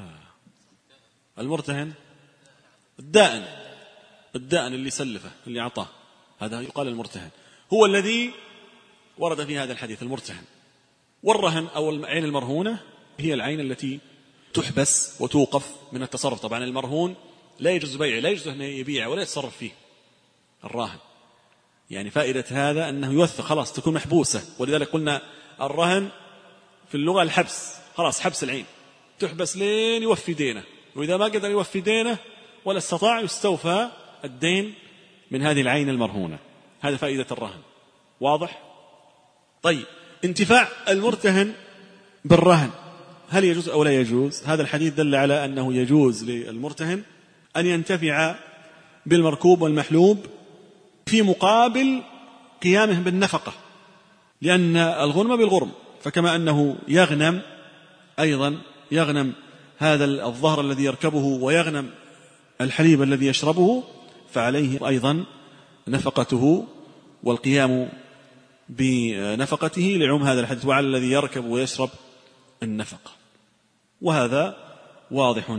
Speaker 1: المرتهن الدائن، الدائن اللي سلفه اللي أعطاه، هذا يقال المرتهن، هو الذي ورد في هذا الحديث المرتهن. والرهن أو العين المرهونة هي العين التي تحبس وتوقف من التصرف. طبعا المرهون لا يجوز بيعه، لا يجوز أن يبيعه ولا يتصرف فيه. الراهن يعني فائدة هذا أنه يوثق، خلاص تكون محبوسة، ولذلك قلنا الرهن في اللغة الحبس، خلاص حبس العين، تحبس لين يوفي دينه، وإذا ما قدر يوفي دينه ولا استطاع يستوفى الدين من هذه العين المرهونة. هذا فائدة الرهن. واضح؟ طيب، انتفاع المرتهن بالرهن هل يجوز أو لا يجوز؟ هذا الحديث دل على أنه يجوز للمرتهن أن ينتفع بالمركوب والمحلوب في مقابل قيامه بالنفقة، لأن الغنم بالغرم، فكما أنه يغنم أيضا يغنم هذا الظهر الذي يركبه ويغنم الحليب الذي يشربه، فعليه أيضا نفقته والقيام بنفقته لعموم هذا الحديث وعلى الذي يركب ويشرب النفقة، وهذا واضح.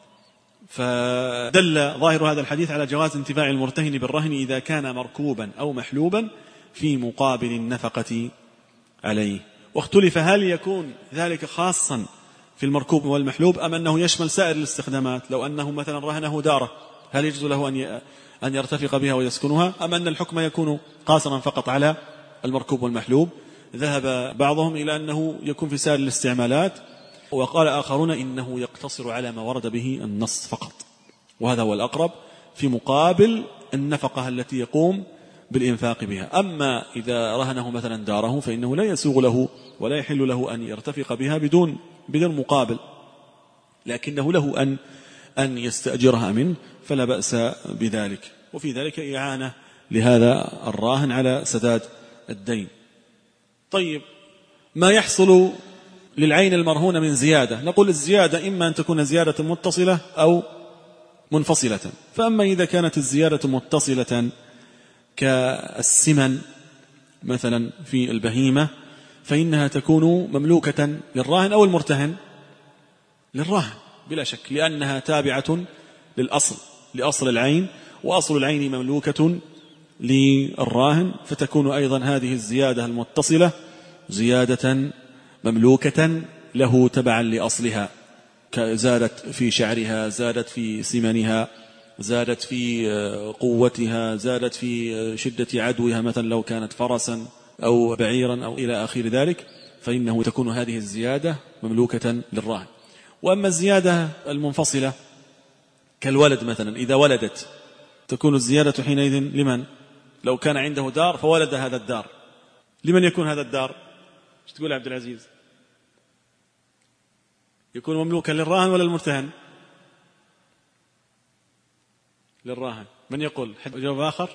Speaker 1: فدل ظاهر هذا الحديث على جواز انتفاع المرتهن بالرهن إذا كان مركوبا أو محلوبا في مقابل النفقة عليه. واختلف هل يكون ذلك خاصا في المركوب والمحلوب أم أنه يشمل سائر الاستخدامات. لو أنه مثلا رهنه داره هل يجوز له أن يرتفق بها ويسكنها، أم أن الحكم يكون قاصرا فقط على المركوب والمحلوب. ذهب بعضهم إلى أنه يكون في سائر الاستعمالات، وقال آخرون إنه يقتصر على ما ورد به النص فقط، وهذا هو الأقرب في مقابل النفقة التي يقوم بالإنفاق بها. أما إذا رهنه مثلا داره فإنه لا يسوغ له ولا يحل له أن يرتفق بها بدون بدون مقابل، لكنه له أن أن يستأجرها منه فلا بأس بذلك. وفي ذلك إعانة لهذا الراهن على سداد الدين. طيب، ما يحصل للعين المرهونة من زيادة؟ نقول الزيادة إما أن تكون زيادة متصلة أو منفصلة. فأما إذا كانت الزيادة متصلة كالسمن مثلا في البهيمة فإنها تكون مملوكة للراهن أو المرتهن للراهن بلا شك، لأنها تابعة للأصل لأصل العين، وأصل العين مملوكة للراهن، فتكون أيضا هذه الزيادة المتصلة زيادة مملوكة له تبعا لأصلها، زادت في شعرها، زادت في سمنها، زادت في قوتها، زادت في شدة عدوها مثلا لو كانت فرسا أو بعيرا أو إلى آخر ذلك، فإنه تكون هذه الزيادة مملوكة للراهن. وأما الزيادة المنفصلة كالولد مثلا، إذا ولدت تكون الزيادة حينئذ لمن؟ لو كان عنده دار فولد هذا الدار، لمن يكون هذا الدار؟ ايش تقول عبد العزيز؟ يكون مملوكا للراهن ولا المرتهن؟ للراهن. من يقول؟ جواب آخر؟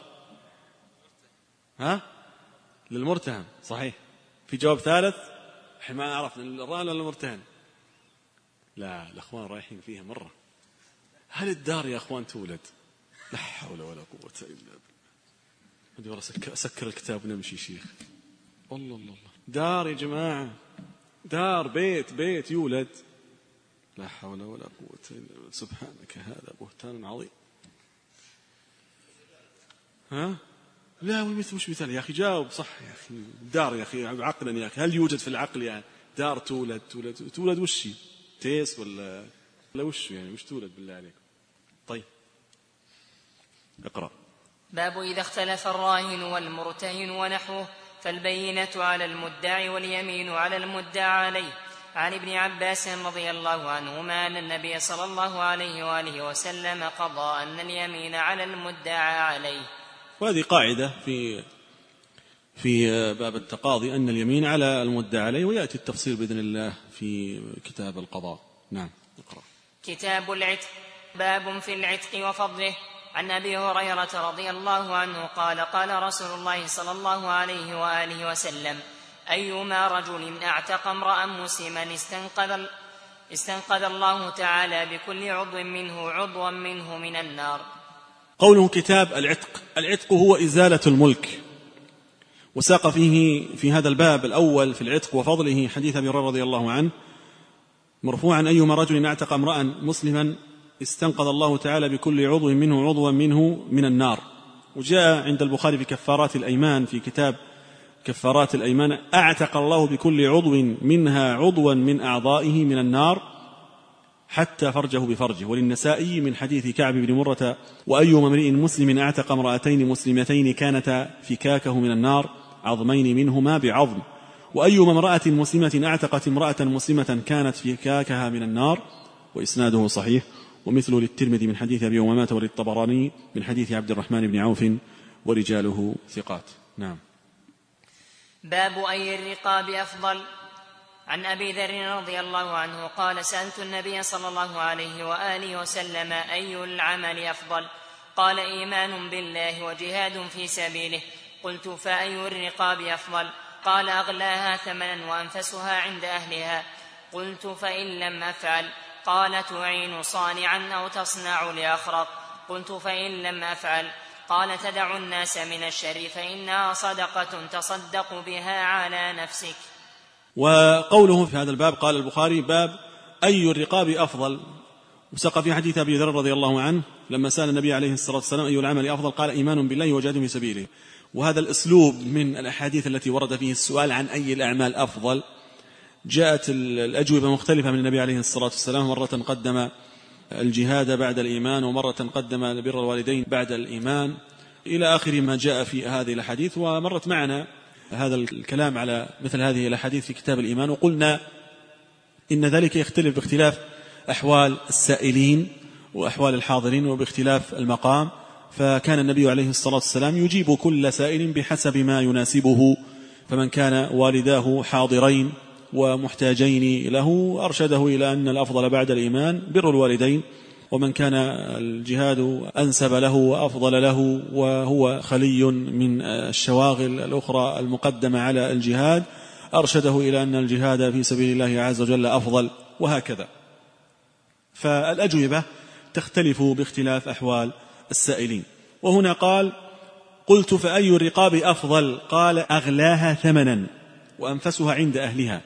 Speaker 1: ها؟ للمرتهن. صحيح. في جواب ثالث؟ احنا ما عرفنا للراهن ولا المرتهن. لا، الأخوان رايحين فيها مرة. هل الدار يا أخوان تولد؟ لا حول ولا قوة إلا بالله. بدي أسكر الكتاب ونمشي شيخ. الله الله الله. دار يا جماعة، دار، بيت بيت يولد. لا حول ولا قوة إلا بالله. سبحانك، هذا بهتان عظيم. ها؟ لا، ومثل مش مثال يا أخي، جاوب صح يا أخي. دار يا أخي عقلا يا أخي، هل يوجد في العقل يعني دار تولد تولد تولد وشي تيس ولا لا وش يعني وش تولد بالله عليك؟ طيب اقرأ.
Speaker 2: باب إذا اختلف الراهن والمرتهن ونحوه فالبينة على المدعي واليمين على المدعى عليه. عن ابن عباس رضي الله عنهما أن النبي صلى الله عليه وآله وسلم قضى أن اليمين على المدعى عليه.
Speaker 1: وهذه قاعدة في في باب التقاضي أن اليمين على المدعى عليه، ويأتي التفصيل بإذن الله في كتاب القضاء. نعم اقرأ.
Speaker 2: كتاب العتق. باب في العتق وفضله. عن أبي هريرة رضي الله عنه قال قال رسول الله صلى الله عليه وآله وسلم: أيما رجل اعتق امرأ مسلما استنقذ, استنقذ الله تعالى بكل عضو منه عضوا منه من النار.
Speaker 1: قوله كتاب العتق، العتق هو إزالة الملك. وساق فيه في هذا الباب الأول في العتق وفضله حديث أبي هريرة رضي الله عنه مرفوعا: أيما رجل اعتق امرأ مسلما استنقذ الله تعالى بكل عضو منه عضوا منه من النار. وجاء عند البخاري في كفارات الأيمان في كتاب كفارات الأيمان: أعتق الله بكل عضو منها عضوا من أعضائه من النار حتى فرجه بفرجه. وللنسائي من حديث كعب بن مرة: وأيما امرئ مسلم اعتق امرأتين مسلمتين كانتا فكاكه من النار عظمين منهما بعظم. وأيما امرأة مسلمة اعتقت امرأة مسلمة كانت فكاكها من النار. وإسناده صحيح. ومثله للترمذي من حديث أبي أمامة، وللطبراني من حديث عبد الرحمن بن عوف ورجاله ثقات. نعم.
Speaker 2: باب أي الرقاب أفضل. عن أبي ذر رضي الله عنه قال: سألت النبي صلى الله عليه وآله وسلم: أي العمل أفضل؟ قال: إيمان بالله وجهاد في سبيله. قلت: فأي الرقاب أفضل؟ قال: أغلاها ثمنا وأنفسها عند أهلها. قلت: فإن لم أفعل؟ قال: تعين صانعا أو تصنع لأخرق. قلت: فإن لم أفعل؟ قال تدع الناس من الشر فإنها صدقة تصدق بها على نفسك.
Speaker 1: وقوله في هذا الباب قال البخاري باب أي الرقاب أفضل، وسق في حديث أبي ذر رضي الله عنه لما سأل النبي عليه الصلاة والسلام أي العمل أفضل قال إيمان بالله وجهاد في سبيله. وهذا الأسلوب من الأحاديث التي ورد فيه السؤال عن أي الأعمال أفضل جاءت الأجوبة مختلفة من النبي عليه الصلاة والسلام، مرة قدم الجهاد بعد الإيمان ومرة قدم بر الوالدين بعد الإيمان إلى آخر ما جاء في هذه الأحاديث. ومرت معنا هذا الكلام على مثل هذه الأحاديث في كتاب الإيمان، وقلنا إن ذلك يختلف باختلاف أحوال السائلين وأحوال الحاضرين وباختلاف المقام، فكان النبي عليه الصلاة والسلام يجيب كل سائل بحسب ما يناسبه، فمن كان والداه حاضرين ومحتاجين له أرشده إلى أن الأفضل بعد الإيمان بر الوالدين، ومن كان الجهاد أنسب له وأفضل له وهو خلي من الشواغل الأخرى المقدمة على الجهاد أرشده إلى أن الجهاد في سبيل الله عز وجل أفضل، وهكذا. فالأجوبة تختلف باختلاف أحوال السائلين. وهنا قال قلت فأي الرقاب أفضل؟ قال أغلاها ثمنا وأنفسها عند أهلها.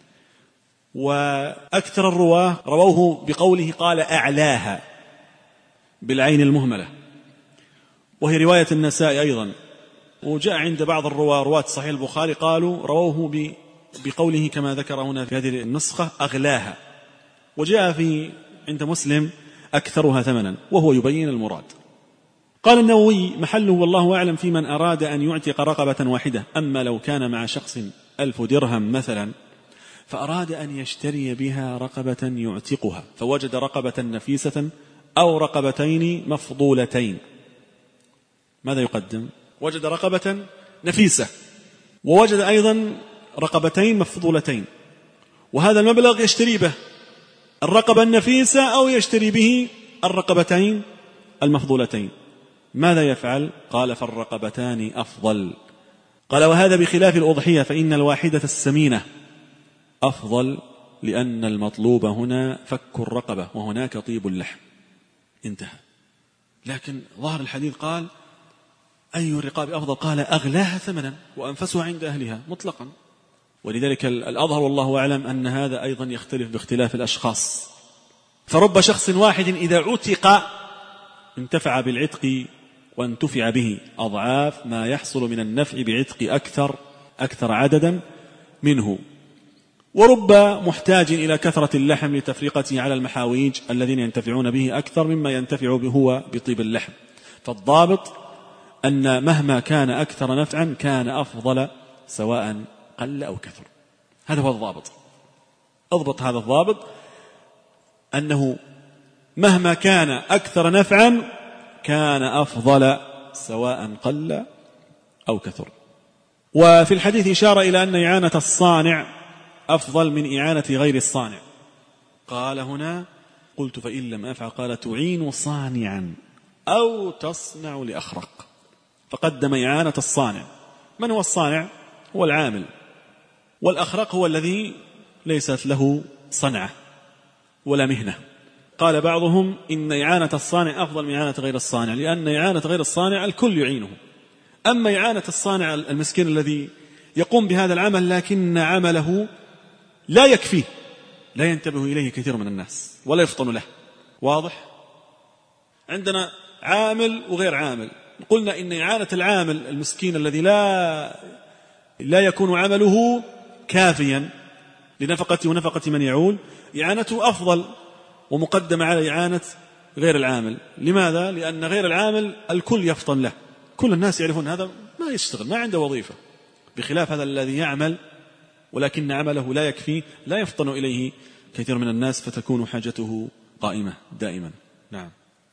Speaker 1: وأكثر الرواه رووه بقوله قال أعلاها بالعين المهملة، وهي رواية النسائي أيضا. وجاء عند بعض الرواه رواة صحيح البخاري قالوا رووه بقوله كما ذكر هنا في هذه النسخة أغلاها، وجاء في عند مسلم أكثرها ثمنا، وهو يبين المراد. قال النووي محله والله أعلم في من أراد أن يعتق رقبة واحدة، أما لو كان مع شخص ألف درهم مثلا فأراد أن يشتري بها رقبة يعتقها فوجد رقبة نفيسة أو رقبتين مفضولتين، ماذا يقدم؟ وجد رقبة نفيسة ووجد أيضا رقبتين مفضولتين، وهذا المبلغ يشتري به الرقبة النفيسة أو يشتري به الرقبتين المفضولتين، ماذا يفعل؟ قال فالرقبتان أفضل. قال وهذا بخلاف الأضحية فإن الواحدة السمينة أفضل، لأن المطلوب هنا فك الرقبة وهناك طيب اللحم. انتهى. لكن ظاهر الحديث قال أي الرقاب أفضل؟ قال أغلاها ثمنا وأنفسها عند أهلها مطلقا. ولذلك الأظهر والله أعلم أن هذا أيضا يختلف باختلاف الأشخاص، فرب شخص واحد إذا عتق انتفع بالعتق وانتفع به أضعاف ما يحصل من النفع بعتق أكثر أكثر عددا منه، ورب محتاج إلى كثرة اللحم لتفريقته على المحاويج الذين ينتفعون به أكثر مما ينتفع به هو بطيب اللحم. فالضابط أن مهما كان أكثر نفعا كان أفضل سواء قل أو كثر، هذا هو الضابط. اضبط هذا الضابط، أنه مهما كان أكثر نفعا كان أفضل سواء قل أو كثر. وفي الحديث إشارة إلى أن إعانة الصانع أفضل من إعانة غير الصانع. قال هنا قلت فإن لم أفعل قال تعين صانعا أو تصنع لأخرق، فقدم إعانة الصانع. من هو الصانع؟ هو العامل، والأخرق هو الذي ليست له صنعة ولا مهنة. قال بعضهم إن إعانة الصانع أفضل من إعانة غير الصانع، لأن إعانة غير الصانع الكل يعينه، أما إعانة الصانع المسكين الذي يقوم بهذا العمل لكن عمله لا يكفيه لا ينتبه إليه كثير من الناس ولا يفطن له. واضح؟ عندنا عامل وغير عامل. قلنا إن إعانة العامل المسكين الذي لا لا يكون عمله كافيا لنفقة ونفقة من يعول إعانته أفضل ومقدمة على إعانة غير العامل. لماذا؟ لأن غير العامل الكل يفطن له، كل الناس يعرفون هذا ما يشتغل ما عنده وظيفة، بخلاف هذا الذي يعمل ولكن عمله لا يكفي لا يفطن إليه كثير من الناس فتكون حاجته قائمة دائما. نعم.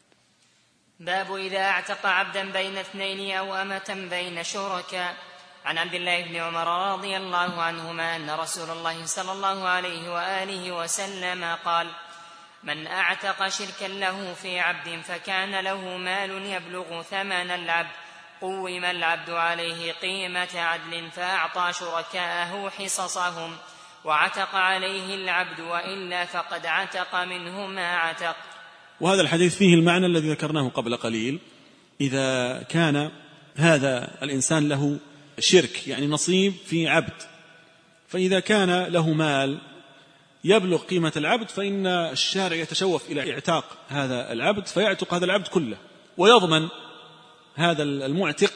Speaker 2: باب إذا اعتق عبدا بين اثنين أو أمة بين شركاء. عن عبد الله بن عمر رضي الله عنهما أن رسول الله صلى الله عليه وآله وسلم قال: من أعتق شركا له في عبد فكان له مال يبلغ ثمن العبد قوم العبد عليه قيمة عدل فأعطى شركاءه حصصهم وعتق عليه العبد وإلا فقد عتق منه ما عتق.
Speaker 1: وهذا الحديث فيه المعنى الذي ذكرناه قبل قليل، إذا كان هذا الإنسان له شرك يعني نصيب في عبد، فإذا كان له مال يبلغ قيمة العبد فإن الشارع يتشوف إلى اعتاق هذا العبد فيعتق هذا العبد كله، ويضمن هذا المعتق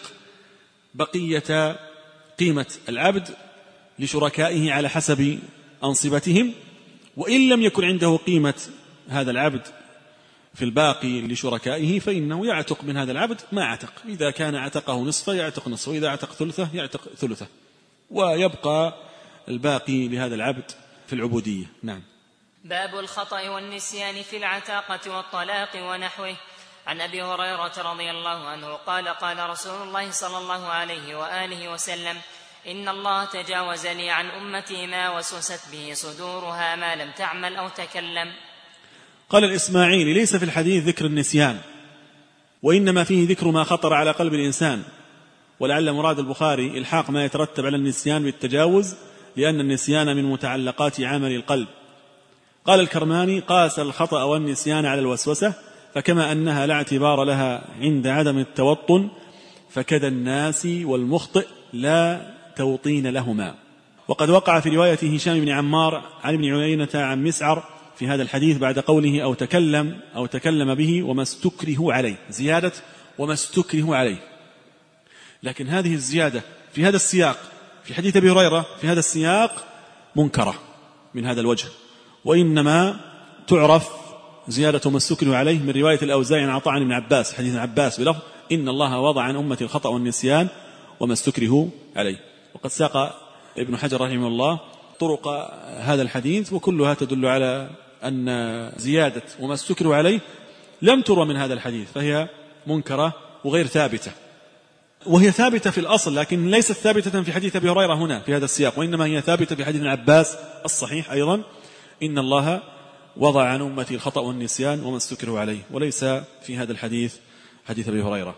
Speaker 1: بقية قيمة العبد لشركائه على حسب أنصبتهم، وإن لم يكن عنده قيمة هذا العبد في الباقي لشركائه فإنه يعتق من هذا العبد ما عتق، إذا كان عتقه نصفه يعتق نصفه، وإذا عتق ثلثه يعتق ثلثه، ويبقى الباقي لهذا العبد في العبودية. نعم.
Speaker 2: باب الخطأ والنسيان في العتاقة والطلاق ونحوه. عن أبي هريرة رضي الله عنه قال قال رسول الله صلى الله عليه وآله وسلم: إن الله تجاوز لي عن أمتي ما وسوست به صدورها ما لم تعمل أو تكلم.
Speaker 1: قال الإسماعيلي: ليس في الحديث ذكر النسيان، وإنما فيه ذكر ما خطر على قلب الإنسان، ولعل مراد البخاري إلحاق ما يترتب على النسيان بالتجاوز، لأن النسيان من متعلقات عمل القلب. قال الكرماني: قاس الخطأ والنسيان على الوسوسة، فكما أنها لا اعتبار لها عند عدم التوطن فكذا الناس والمخطئ لا توطين لهما. وقد وقع في رواية هشام بن عمار عن ابن عيينة عن مسعر في هذا الحديث بعد قوله أو تكلم أو تكلم به وما استكره عليه زيادة وما استكره عليه، لكن هذه الزيادة في هذا السياق في حديث أبي هريرة في هذا السياق منكرة من هذا الوجه، وإنما تعرف زيادة ما استكره عليه من رواية الأوزاعي عن عطاء عن ابن عباس حديث ابن عباس بلفظ: إن الله وضع عن أمتي الخطأ والنسيان وما استكره عليه. وقد ساق ابن حجر رحمه الله طرق هذا الحديث وكلها تدل على أن زيادة وما استكره عليه لم تروى من هذا الحديث، فهي منكرة وغير ثابتة، وهي ثابتة في الأصل لكن ليست ثابتة في حديث أبي هريرة هنا في هذا السياق، وإنما هي ثابتة في حديث ابن عباس الصحيح أيضا: إن الله وضع عن أمتي الخطأ والنسيان وما استكره عليه، وليس في هذا الحديث حديث أبي هريرة.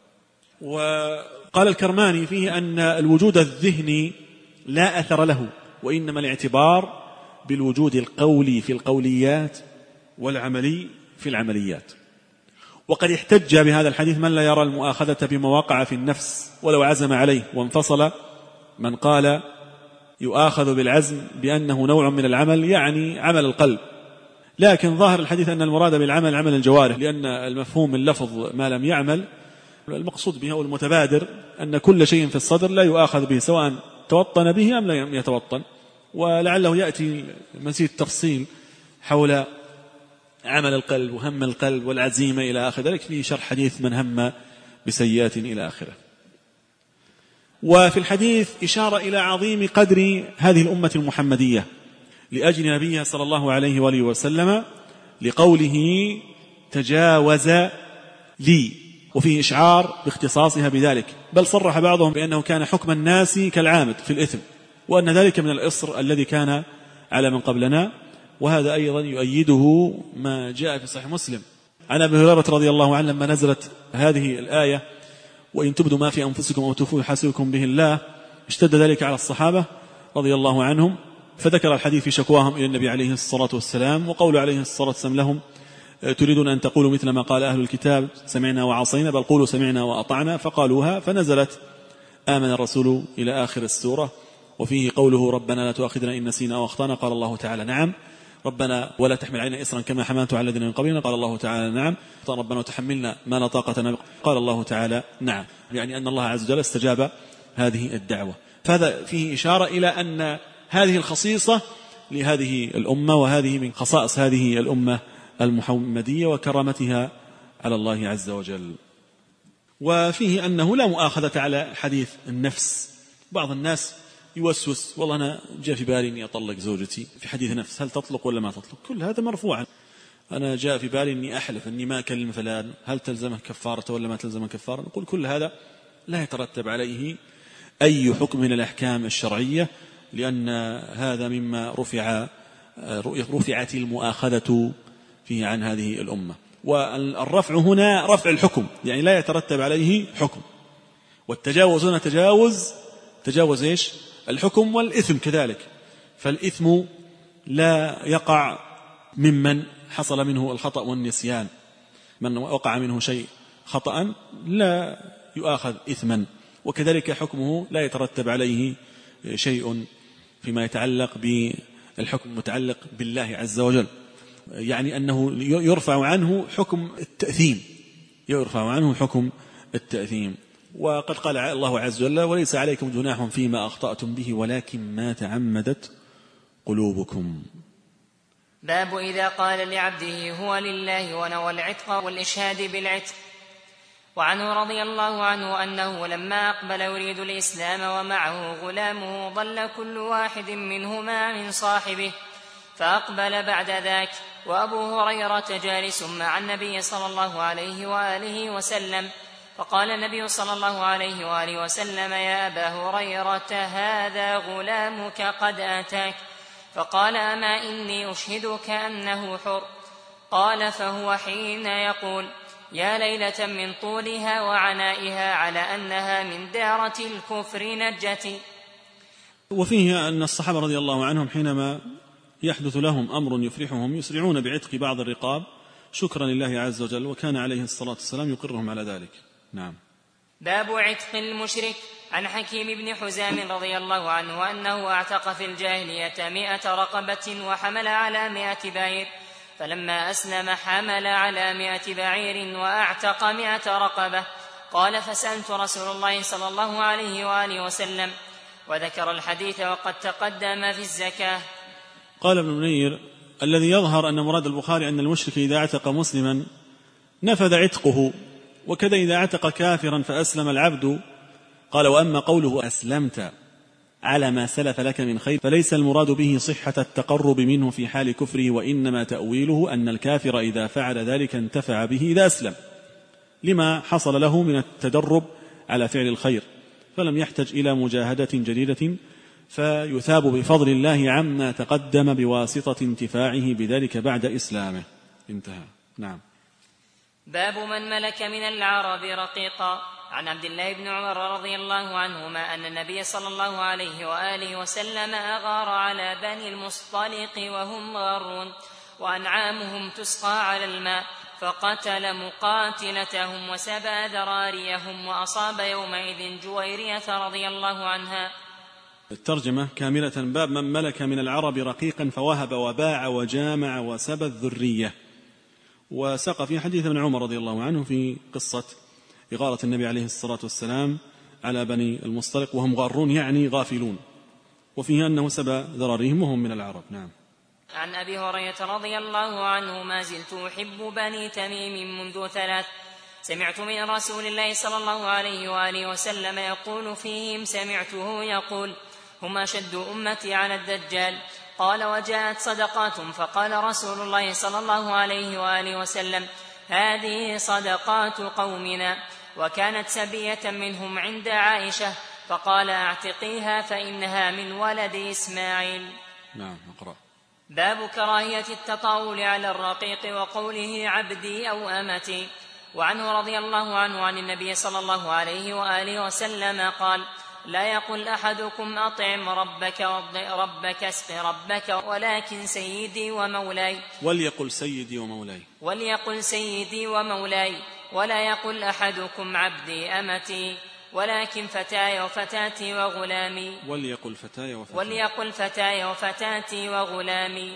Speaker 1: وقال الكرماني فيه أن الوجود الذهني لا أثر له، وإنما الاعتبار بالوجود القولي في القوليات والعملي في العمليات. وقد احتج بهذا الحديث من لا يرى المؤاخذة بما وقع في النفس ولو عزم عليه، وانفصل من قال يؤاخذ بالعزم بأنه نوع من العمل يعني عمل القلب، لكن ظاهر الحديث أن المراد بالعمل عمل الجوارح، لأن المفهوم من لفظ ما لم يعمل المقصود به أو المتبادر أن كل شيء في الصدر لا يؤاخذ به سواء توطن به أم لم يتوطن، ولعله يأتي مزيد تفصيل حول عمل القلب وهم القلب والعزيمة إلى آخر ذلك في شرح حديث من هم بسيئات إلى آخره. وفي الحديث إشارة إلى عظيم قدر هذه الأمة المحمدية لأجل نبيها صلى الله عليه وآله وسلم لقوله تجاوز لي، وفيه إشعار باختصاصها بذلك، بل صرح بعضهم بأنه كان حكم الناس كالعامد في الإثم، وأن ذلك من الإصر الذي كان على من قبلنا. وهذا أيضا يؤيده ما جاء في صحيح مسلم عن أبي هريرة رضي الله عنه لما نزلت هذه الآية: وإن تبدوا ما في أنفسكم أو تخفوه يحاسبكم به الله، اشتد ذلك على الصحابة رضي الله عنهم، فذكر الحديث في شكواهم إلى النبي عليه الصلاة والسلام، وقول عليه الصلاة والسلام لهم: تريدون أن تقولوا مثل ما قال أهل الكتاب سمعنا وعصينا، بل قولوا سمعنا وأطعنا، فقالوها، فنزلت آمن الرسول إلى آخر السورة. وفيه قوله ربنا لا تؤاخذنا إن نسينا أو أخطأنا، قال الله تعالى نعم. ربنا ولا تحمل علينا إصرا كما حملته على الذين من قبلنا، قال الله تعالى نعم. ربنا وتحملنا ما لا طاقة لنا، قال الله تعالى نعم، يعني أن الله عز وجل استجاب هذه الدعوة. فهذا فيه إشارة إلى أن هذه الخصيصة لهذه الأمة، وهذه من خصائص هذه الأمة المحمدية وكرامتها على الله عز وجل. وفيه أنه لا مؤاخذة على حديث النفس. بعض الناس يوسوس: والله أنا جاء في بالي أني أطلق زوجتي في حديث نفس، هل تطلق ولا ما تطلق؟ كل هذا مرفوعا. أنا جاء في بالي أني أحلف أني ما أكلم فلان، هل تلزمه كفارة ولا ما تلزمه كفارة؟ نقول كل هذا لا يترتب عليه أي حكم من الأحكام الشرعية، لأن هذا مما رفع رفعت المؤاخذة فيه عن هذه الأمة. والرفع هنا رفع الحكم، يعني لا يترتب عليه حكم. والتجاوز هنا تجاوز تجاوز إيش؟ الحكم والإثم كذلك. فالإثم لا يقع ممن حصل منه الخطأ والنسيان، من وقع منه شيء خطأ لا يؤاخذ إثما، وكذلك حكمه لا يترتب عليه شيء فيما يتعلق بالحكم المتعلق بالله عز وجل، يعني أنه يرفع عنه حكم التأثيم، يرفع عنه حكم التأثيم. وقد قال الله عز وجل: وليس عليكم جناح فيما أخطأتم به ولكن ما تعمدت قلوبكم.
Speaker 2: باب إذا قال لعبده هو لله ونوى العتق والإشهاد بالعتق. وعنه رضي الله عنه أنه لما أقبل يريد الإسلام ومعه غلامه ضل كل واحد منهما من صاحبه، فأقبل بعد ذاك وأبو هريرة جالس مع النبي صلى الله عليه وآله وسلم، فقال النبي صلى الله عليه وآله وسلم: يا أبا هريرة هذا غلامك قد آتاك. فقال: أما إني أشهدك أنه حر. قال: فهو حين يقول: يا ليلة من طولها وعنائها على أنها من دارة الكفر نجتي.
Speaker 1: وفيه أن الصحابة رضي الله عنهم حينما يحدث لهم أمر يفرحهم يسرعون بعتق بعض الرقاب شكرا لله عز وجل، وكان عليه الصلاة والسلام يقرهم على ذلك. نعم.
Speaker 2: باب عتق المشرك. عن حكيم بن حزام رضي الله عنه أنه اعتق في الجاهلية مئة رقبة وحمل على مئة بعير، فلما أسلم حمل على مئة بعير وأعتق مئة رقبة. قال: فسألت رسول الله صلى الله عليه وآله وسلم، وذكر الحديث وقد تقدم في الزكاة.
Speaker 1: قال ابن منير: الذي يظهر أن مراد البخاري أن المشرك إذا اعتق مسلما نفذ عتقه، وكذا إذا اعتق كافرا فأسلم العبد. قال: وأما قوله أسلمت على ما سلف لك من خير فليس المراد به صحة التقرب منه في حال كفره، وإنما تأويله أن الكافر إذا فعل ذلك انتفع به إذا أسلم، لما حصل له من التدرب على فعل الخير، فلم يحتج إلى مجاهدة جديدة، فيثاب بفضل الله عما تقدم بواسطة انتفاعه بذلك بعد إسلامه. انتهى. نعم.
Speaker 2: باب من ملك من العرب رقيقا. عن عبد الله بن عمر رضي الله عنهما أن النبي صلى الله عليه وآله وسلم أغار على بني المصطلق وهم غارون وأنعامهم تسقى على الماء، فقتل مقاتلتهم وسبى ذراريهم، وأصاب يومئذ جويرية رضي الله عنها.
Speaker 1: الترجمة كاملة. باب من ملك من العرب رقيقا فوهب وباع وجامع وسبى الذرية. وساق في حديث ابن عمر رضي الله عنه في قصة إغارة النبي عليه الصلاة والسلام على بني المصطلق وهم غارون يعني غافلون، وفيه أنه سبى ذراريهم وهم من العرب. نعم.
Speaker 2: عن أبي هريرة رضي الله عنه: ما زلت أحب بني تميم منذ ثلاث، سمعت من رسول الله صلى الله عليه وآله وسلم يقول فيهم: سمعته يقول: هم أشد أمتي على الدجال. قال: وجاءت صدقات، فقال رسول الله صلى الله عليه وآله وسلم: هذه صدقات قومنا. وكانت سبية منهم عند عائشة، فقال: اعتقيها فإنها من ولد إسماعيل.
Speaker 1: نعم. اقرأ.
Speaker 2: باب كراهية التطاول على الرقيق وقوله عبدي أو أمتي. وعنه رضي الله عنه عن النبي صلى الله عليه وآله وسلم قال: لا يقل أحدكم أطعم ربك ربك اسق ربك ولكن سيدي ومولاي،
Speaker 1: وليقل سيدي ومولاي
Speaker 2: وليقل سيدي ومولاي ولا يقل أحدكم عبدي أمتي، ولكن فتاي وفتاتي وغلامي
Speaker 1: وليقل فتاي وفتاتي,
Speaker 2: وليقل فتاي وفتاتي وغلامي.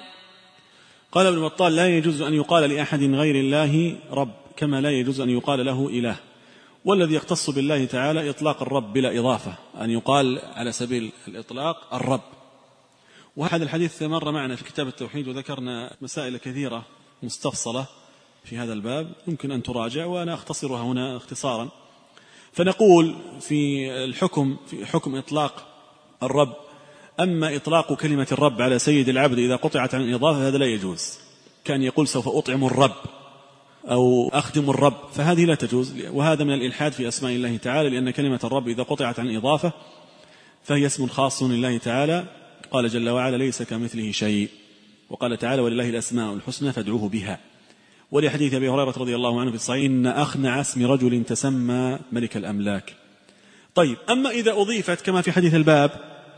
Speaker 1: قال ابن بطال: لا يجوز أن يقال لأحد غير الله رب، كما لا يجوز أن يقال له إله. والذي يختص بالله تعالى إطلاق الرب بلا إضافة، أن يقال على سبيل الإطلاق الرب. وهذا الحديث مر معنا في كتاب التوحيد، وذكرنا مسائل كثيرة مستفصلة في هذا الباب يمكن أن تراجع، وأنا أختصرها هنا اختصارا. فنقول في الحكم في حكم إطلاق الرب: أما إطلاق كلمة الرب على سيد العبد إذا قطعت عن الإضافة هذا لا يجوز، كان يقول سوف أطعم الرب أو أخدم الرب، فهذه لا تجوز، وهذا من الإلحاد في أسماء الله تعالى، لأن كلمة الرب إذا قطعت عن إضافة فهي اسم خاص لله تعالى. قال جل وعلا: ليس كمثله شيء. وقال تعالى: ولله الأسماء الحسنى فادعوه بها. ولحديث أبي هريرة رضي الله عنه في الصحيح: إن أخنع اسم رجل تسمى ملك الأملاك. طيب، أما إذا أضيفت كما في حديث الباب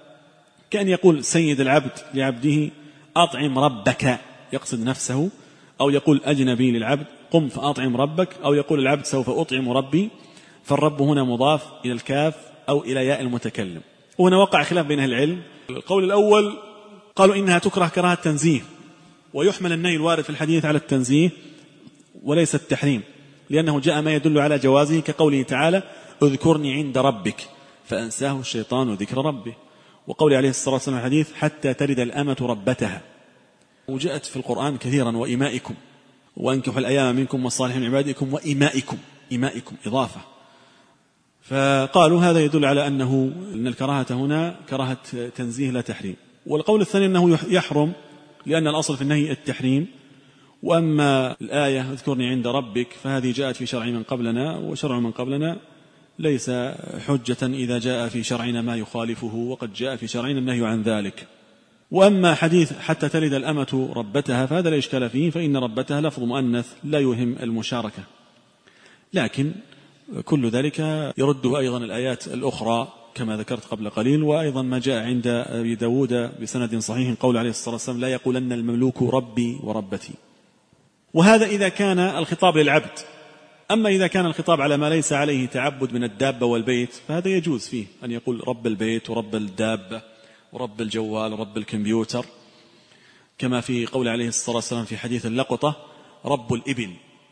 Speaker 1: كأن يقول سيد العبد لعبده: أطعم ربك، يقصد نفسه، أو يقول أجنبي للعبد قم فأطعم ربك، أو يقول العبد سوف أطعم ربي، فالرب هنا مضاف إلى الكاف أو إلى ياء المتكلم. وهنا وقع خلاف بين أهل العلم. القول الأول قالوا إنها تكره كراهة تنزيه، ويحمل النهي الوارد في الحديث على التنزيه وليس التحريم، لأنه جاء ما يدل على جوازه كقوله تعالى اذكرني عند ربك فأنساه الشيطان ذكر ربه، وقول عليه الصلاة والسلام الحديث حتى تلد الأمة ربتها. وجاءت في القرآن كثيرا وإمائكم وأنكحوا الأيام منكم والصالحين من عبادكم وإمائكم، إمائكم إضافة. فقالوا هذا يدل على أنه أن الكراهة هنا كراهة تنزيه لا تحريم. والقول الثاني أنه يحرم، لأن الأصل في النهي التحريم. وأما الآية اذكرني عند ربك فهذه جاءت في شرع من قبلنا، وشرع من قبلنا ليس حجة إذا جاء في شرعنا ما يخالفه، وقد جاء في شرعنا النهي عن ذلك. وأما حديث حتى تلد الأمة ربتها فهذا لا إشكال فيه، فإن ربتها لفظ مؤنث لا يهم المشاركة، لكن كل ذلك يرده أيضا الآيات الأخرى كما ذكرت قبل قليل. وأيضا ما جاء عند أبي داود بسند صحيح قول عليه الصلاة والسلام لا يقولن المملوك ربي وربتي. وهذا إذا كان الخطاب للعبد. أما إذا كان الخطاب على ما ليس عليه تعبد من الدابة والبيت فهذا يجوز فيه أن يقول رب البيت ورب الدابة ورب الجوال ورب الكمبيوتر، كما في قول عليه الصلاة والسلام في حديث اللقطة رب الإبل.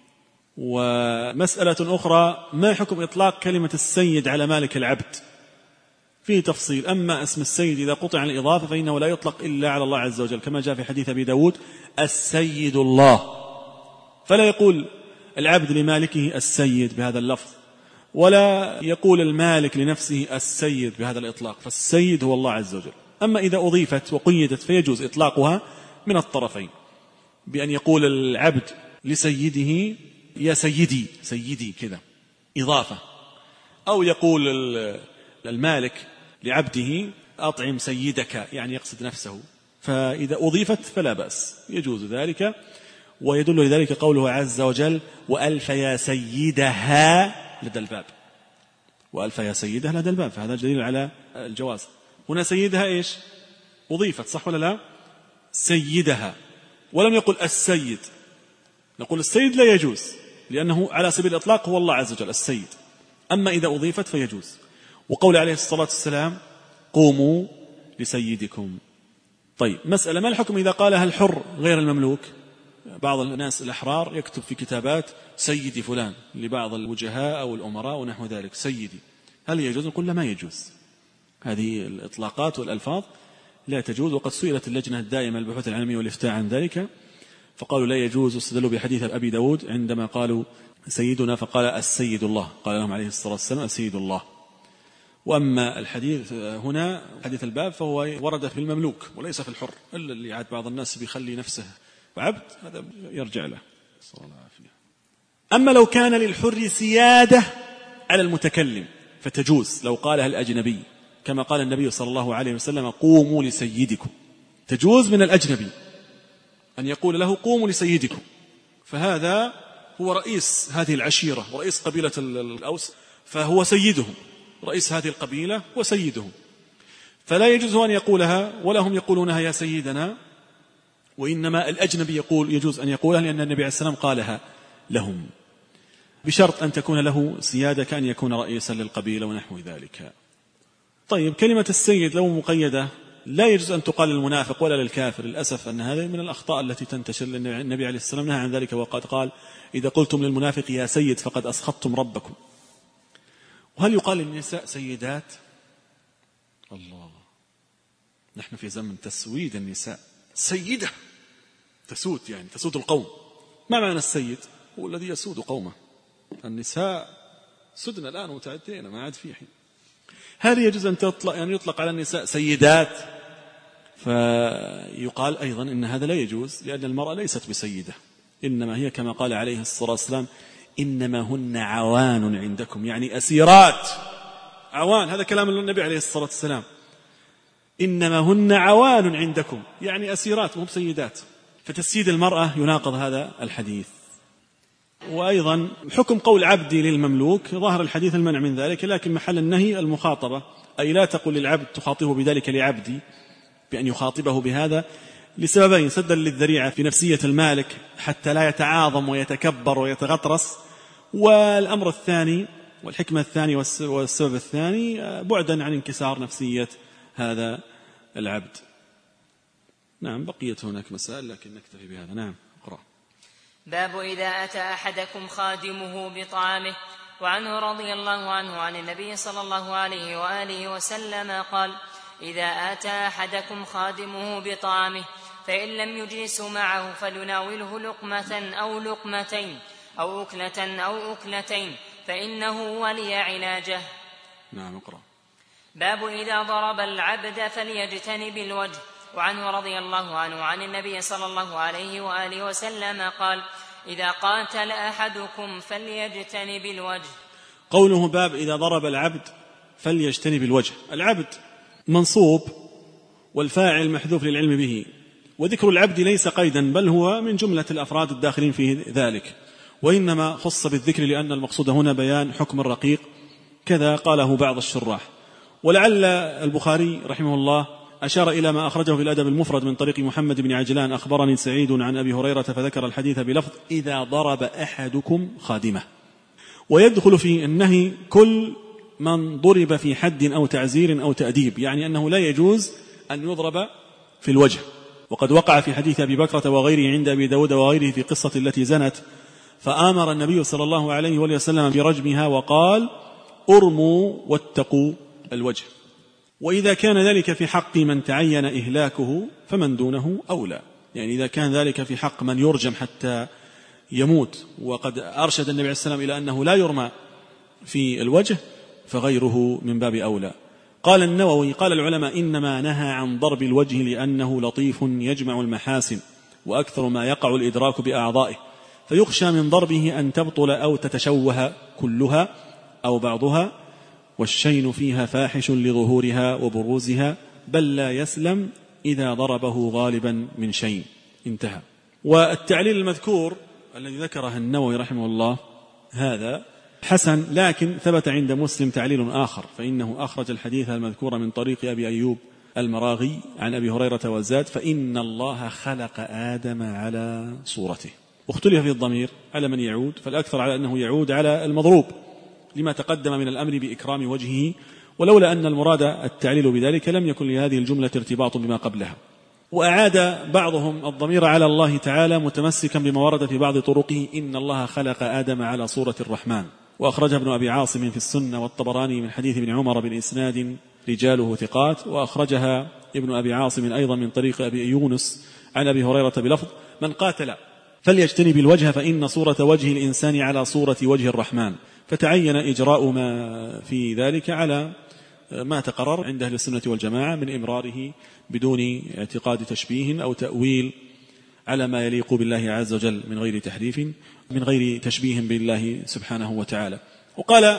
Speaker 1: ومسألة أخرى ما حكم إطلاق كلمة السيد على مالك العبد؟ فيه تفصيل. أما اسم السيد إذا قطع عن الإضافة فإنه لا يطلق إلا على الله عز وجل، كما جاء في حديث أبي داود السيد الله، فلا يقول العبد لمالكه السيد بهذا اللفظ، ولا يقول المالك لنفسه السيد بهذا الإطلاق، فالسيد هو الله عز وجل. أما إذا أضيفت وقيدت فيجوز إطلاقها من الطرفين، بأن يقول العبد لسيده يا سيدي سيدي كذا إضافة، أو يقول المالك لعبده أطعم سيدك يعني يقصد نفسه، فإذا أضيفت فلا بأس يجوز ذلك. ويدل لذلك قوله عز وجل وألف يا سيدها لدى الباب، وألف يا سيدها لدى الباب، فهذا دليل على الجواز. هنا سيدها إيش أضيفت، صح ولا لا؟ سيدها، ولم يقل السيد. نقول السيد لا يجوز لأنه على سبيل الإطلاق هو الله عز وجل السيد، أما إذا أضيفت فيجوز. وقول عليه الصلاة والسلام قوموا لسيدكم. طيب مسألة، ما الحكم إذا قالها الحر غير المملوك؟ بعض الناس الأحرار يكتب في كتابات سيدي فلان لبعض الوجهاء أو الأمراء ونحو ذلك سيدي، هل يجوز؟ نقول لا ما يجوز، هذه الإطلاقات والألفاظ لا تجوز. وقد سئلت اللجنة الدائمة للبحوث العلمية والإفتاء عن ذلك فقالوا لا يجوز، واستدلوا بحديث أبي داود عندما قالوا سيدنا فقال السيد الله، قال لهم عليه الصلاة والسلام السيد الله. وأما الحديث هنا حديث الباب فهو ورد في المملوك وليس في الحر، إلا اللي عاد بعض الناس بيخلي نفسه عبد هذا يرجع له. أما لو كان للحر سيادة على المتكلم فتجوز لو قالها الأجنبي، كما قال النبي صلى الله عليه وسلم قوموا لسيدكم، تجوز من الأجنبي أن يقول له قوموا لسيدكم، فهذا هو رئيس هذه العشيرة ورئيس قبيلة الأوس، فهو سيدهم، رئيس هذه القبيلة وسيدهم، فلا يجوز أن يقولها ولا هم يقولونها يا سيدنا، وإنما الأجنبي يقول يجوز أن يقولها لأن النبي عليه السلام قالها لهم، بشرط أن تكون له سيادة كأن يكون رئيسا للقبيلة ونحو ذلك. طيب كلمة السيد لو مقيدة لا يجوز أن تقال للمنافق ولا للكافر، للأسف أن هذا من الأخطاء التي تنتشر، لأن النبي عليه السلام نهى عن ذلك وقد قال إذا قلتم للمنافق يا سيد فقد أسخطتم ربكم. وهل يقال للنساء سيدات؟ الله، نحن في زمن تسويد النساء، سيدة تسود يعني تسود القوم. ما معنى السيد؟ هو الذي يسود قومه، النساء سدنا الآن وتعدينا ما عاد في حين. هل يجوز أن تطلق يعني يطلق على النساء سيدات؟ فيقال أيضا إن هذا لا يجوز، لأن المرأة ليست بسيدة، إنما هي كما قال عليه الصلاة والسلام إنما هن عوان عندكم، يعني أسيرات. عوان هذا كلام النبي عليه الصلاة والسلام، إنما هن عوان عندكم يعني أسيرات وهم سيدات، فتسييد المرأة يناقض هذا الحديث. وأيضا حكم قول عبدي للمملوك ظاهر الحديث المنع من ذلك، لكن محل النهي المخاطبة، أي لا تقل للعبد تخاطبه بذلك لعبدي بأن يخاطبه بهذا، لسببين: سدا للذريعة في نفسية المالك حتى لا يتعاظم ويتكبر ويتغطرس، والأمر الثاني والحكمة الثانية والسبب الثاني بعدا عن انكسار نفسية هذا العبد. نعم، بقيت هناك مسائل لكن نكتفي بهذا. نعم، اقرأ.
Speaker 2: باب إذا أتى أحدكم خادمه بطعامه. وعنه رضي الله عنه عن النبي صلى الله عليه وآله وسلم قال: إذا آتى أحدكم خادمه بطعامه فإن لم يجلس معه فليناوله لقمة أو لقمتين أو أكلة أو أكلتين فإنه ولي عناجه.
Speaker 1: نعم، اقرأ.
Speaker 2: باب إذا ضرب العبد فليجتنب الوجه. وعنه رضي الله عنه عن النبي صلى الله عليه وآله وسلم قال: إذا قاتل أحدكم فليجتنب الوجه.
Speaker 1: قوله باب إذا ضرب العبد فليجتنب الوجه. العبد منصوب والفاعل محذوف للعلم به، وذكر العبد ليس قيدا بل هو من جملة الأفراد الداخلين في ذلك، وإنما خص بالذكر لأن المقصود هنا بيان حكم الرقيق، كذا قاله بعض الشراح. ولعل البخاري رحمه الله أشار إلى ما أخرجه في الأدب المفرد من طريق محمد بن عجلان: أخبرني سعيد عن أبي هريرة فذكر الحديث بلفظ إذا ضرب أحدكم خادمه. ويدخل في النهي كل من ضرب في حد أو تعزير أو تأديب، يعني أنه لا يجوز أن يضرب في الوجه. وقد وقع في حديث أبي بكرة وغيره عند أبي داود وغيره في قصة التي زنت، فآمر النبي صلى الله عليه وسلم برجمها وقال: أرموا واتقوا الوجه. وإذا كان ذلك في حق من تعين إهلاكه فمن دونه أولى، يعني إذا كان ذلك في حق من يرجم حتى يموت وقد أرشد النبي عليه السلام إلى أنه لا يرمى في الوجه فغيره من باب أولى. قال النووي: قال العلماء إنما نهى عن ضرب الوجه لأنه لطيف يجمع المحاسن، وأكثر ما يقع الإدراك بأعضائه، فيخشى من ضربه أن تبطل أو تتشوه كلها أو بعضها، والشين فيها فاحش لظهورها وبروزها، بل لا يسلم إذا ضربه غالبا من شين. انتهى. والتعليل المذكور الذي ذكره النووي رحمه الله هذا حسن، لكن ثبت عند مسلم تعليل آخر، فإنه أخرج الحديث المذكور من طريق أبي أيوب المراغي عن أبي هريرة وزاد: فإن الله خلق آدم على صورته. واختلف في الضمير على من يعود، فالأكثر على أنه يعود على المضروب لما تقدم من الأمر بإكرام وجهه، ولولا أن المراد التعليل بذلك لم يكن لهذه الجملة ارتباط بما قبلها. وأعاد بعضهم الضمير على الله تعالى متمسكا بما ورد في بعض طرقه: إن الله خلق آدم على صورة الرحمن. وأخرجها ابن أبي عاصم في السنة والطبراني من حديث ابن عمر بإسناد رجاله ثقات، وأخرجها ابن أبي عاصم أيضا من طريق أبي يونس عن أبي هريرة بلفظ: من قاتل فليجتنب الوجه فإن صورة وجه الإنسان على صورة وجه الرحمن. فتعين إجراء ما في ذلك على ما تقرر عند أهل السنة والجماعة من إمراره بدون اعتقاد تشبيه أو تأويل على ما يليق بالله عز وجل من غير تحريف من غير تشبيه بالله سبحانه وتعالى. وقال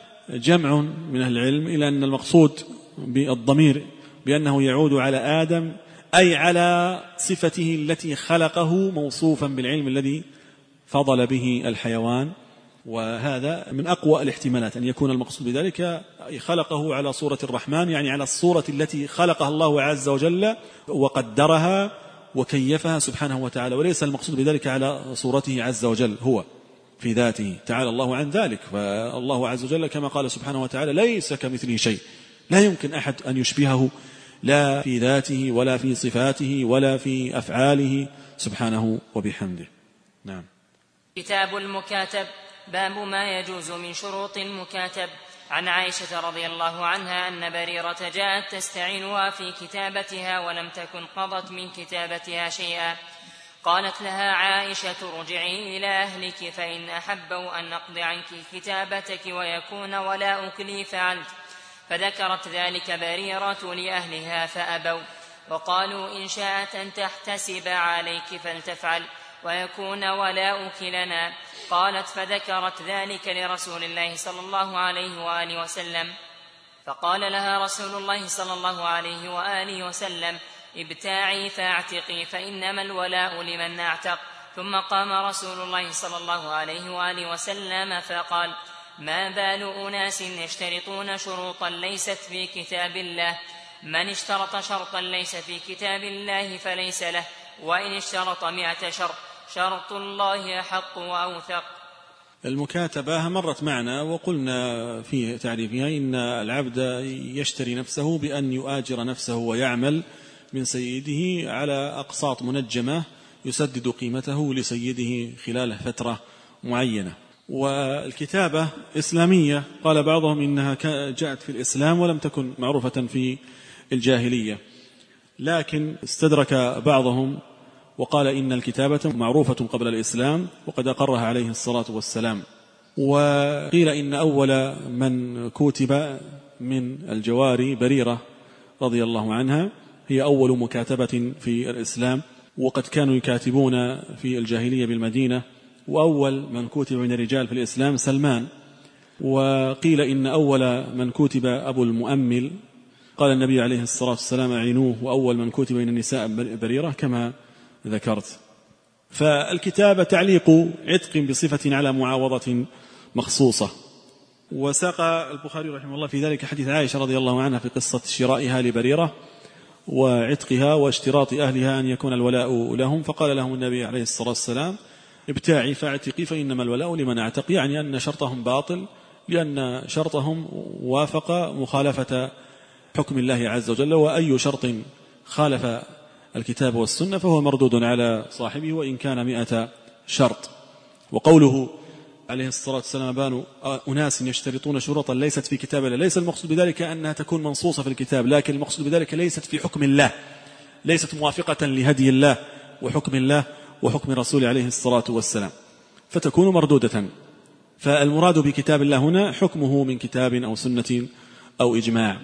Speaker 1: جمع من أهل العلم إلى أن المقصود بالضمير بأنه يعود على آدم أي على صفته التي خلقه موصوفا بالعلم الذي فضل به الحيوان، وهذا من أقوى الاحتمالات أن يكون المقصود بذلك خلقه على صورة الرحمن، يعني على الصورة التي خلقها الله عز وجل وقدرها وكيفها سبحانه وتعالى، وليس المقصود بذلك على صورته عز وجل هو في ذاته، تعالى الله عن ذلك. فالله عز وجل كما قال سبحانه وتعالى ليس كمثله شيء، لا يمكن أحد أن يشبهه لا في ذاته ولا في صفاته ولا في أفعاله سبحانه وبحمده. نعم.
Speaker 2: كتاب المكاتب. باب ما يجوز من شروط المكاتب. عن عائشة رضي الله عنها أن بريرة جاءت تستعينها في كتابتها ولم تكن قضت من كتابتها شيئا، قالت لها عائشة: رجعي إلى أهلك، فإن أحبوا أن نقضي عنك كتابتك ويكون ولاؤك لي فعلت. فذكرت ذلك بريرة لأهلها فأبوا، وقالوا: إن شاءت أن تحتسب عليك فلتفعل ويكون ولاؤك لنا. قالت: فذكرت ذلك لرسول الله صلى الله عليه وآله وسلم، فقال لها رسول الله صلى الله عليه وآله وسلم: ابتاعي فاعتقي، فإنما الولاء لمن اعتق. ثم قام رسول الله صلى الله عليه وآله وسلم فقال: ما بال أناس يشترطون شروطا ليست في كتاب الله من اشترط شرطا ليس في كتاب الله فليس له، وإن اشترط مئة شرط شرط الله أحق وأوثق.
Speaker 1: المكاتبة مرت معنا وقلنا في تعريفها إن العبد يشتري نفسه بأن يؤاجر نفسه ويعمل من سيده على أقساط منجمة يسدد قيمته لسيده خلال فترة معينة. والكتابة إسلامية، قال بعضهم إنها جاءت في الإسلام ولم تكن معروفة في الجاهلية، لكن استدرك بعضهم وقال إن الكتابة معروفة قبل الإسلام وقد أقرها عليه الصلاة والسلام. وقيل إن أول من كتب من الجواري بريرة رضي الله عنها، هي أول مكاتبة في الإسلام، وقد كانوا يكاتبون في الجاهلية بالمدينة. وأول من كتب من الرجال في الإسلام سلمان. وقيل إن أول من كتب أبو المؤمل، قال النبي عليه الصلاة والسلام أعينوه، وأول من كتب من النساء بريرة كما ذكرت. فالكتابة تعليق عتق بصفة على معاوضة مخصوصة. وساق البخاري رحمه الله في ذلك حديث عائشة رضي الله عنها في قصة شرائها لبريرة وعتقها واشتراط أهلها أن يكون الولاء لهم، فقال لهم النبي عليه الصلاة والسلام ابتاعي فاعتقي فإنما الولاء لمن اعتق، يعني أن شرطهم باطل لأن شرطهم وافق مخالفة حكم الله عز وجل، وأي شرط خالف الكتاب والسنة فهو مردود على صاحبه وإن كان مئة شرط. وقوله عليه الصلاة والسلام بانوا أناس يشترطون شروطا ليست في كتاب الله، ليس المقصود بذلك أنها تكون منصوصة في الكتاب، لكن المقصود بذلك ليست في حكم الله، ليست موافقة لهدي الله وحكم الله وحكم رسوله عليه الصلاة والسلام، فتكون مردودة. فالمراد بكتاب الله هنا حكمه من كتاب أو سنة أو إجماع.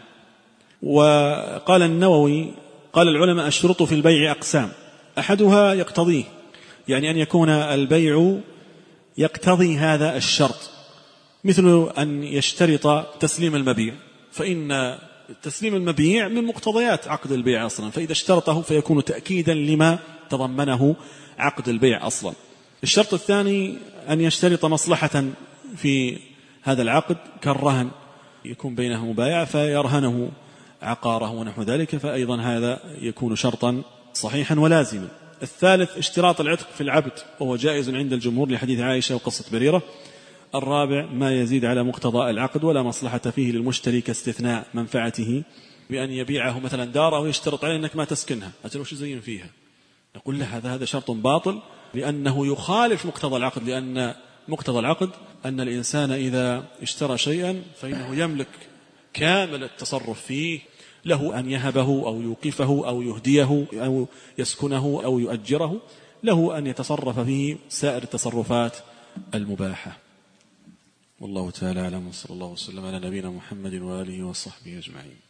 Speaker 1: وقال النووي قال العلماء الشروط في البيع أقسام، أحدها يقتضيه، يعني أن يكون البيع يقتضي هذا الشرط، مثل أن يشترط تسليم المبيع، فإن تسليم المبيع من مقتضيات عقد البيع أصلا، فإذا اشترطه فيكون تأكيدا لما تضمنه عقد البيع أصلا. الشرط الثاني أن يشترط مصلحة في هذا العقد كالرهن، يكون بينه مبايع فيرهنه عقاره ونحو ذلك، فأيضا هذا يكون شرطا صحيحا ولازما. الثالث اشتراط العتق في العبد، وهو جائز عند الجمهور لحديث عائشة وقصة بريرة. الرابع ما يزيد على مقتضى العقد ولا مصلحة فيه للمشتري كاستثناء منفعته بأن يبيعه مثلا داره ويشترط عليه أنك ما تسكنها، أجل وش زين فيها، نقول له هذا هذا شرط باطل لأنه يخالف مقتضى العقد، لأن مقتضى العقد أن الإنسان إذا اشترى شيئا فإنه يملك كامل التصرف فيه، له أن يهبه أو يوقفه أو يهديه أو يسكنه أو يؤجره، له أن يتصرف فيه سائر التصرفات المباحة. والله تعالى أعلم، وصلى الله وسلم على نبينا محمد وآله وصحبه أجمعين.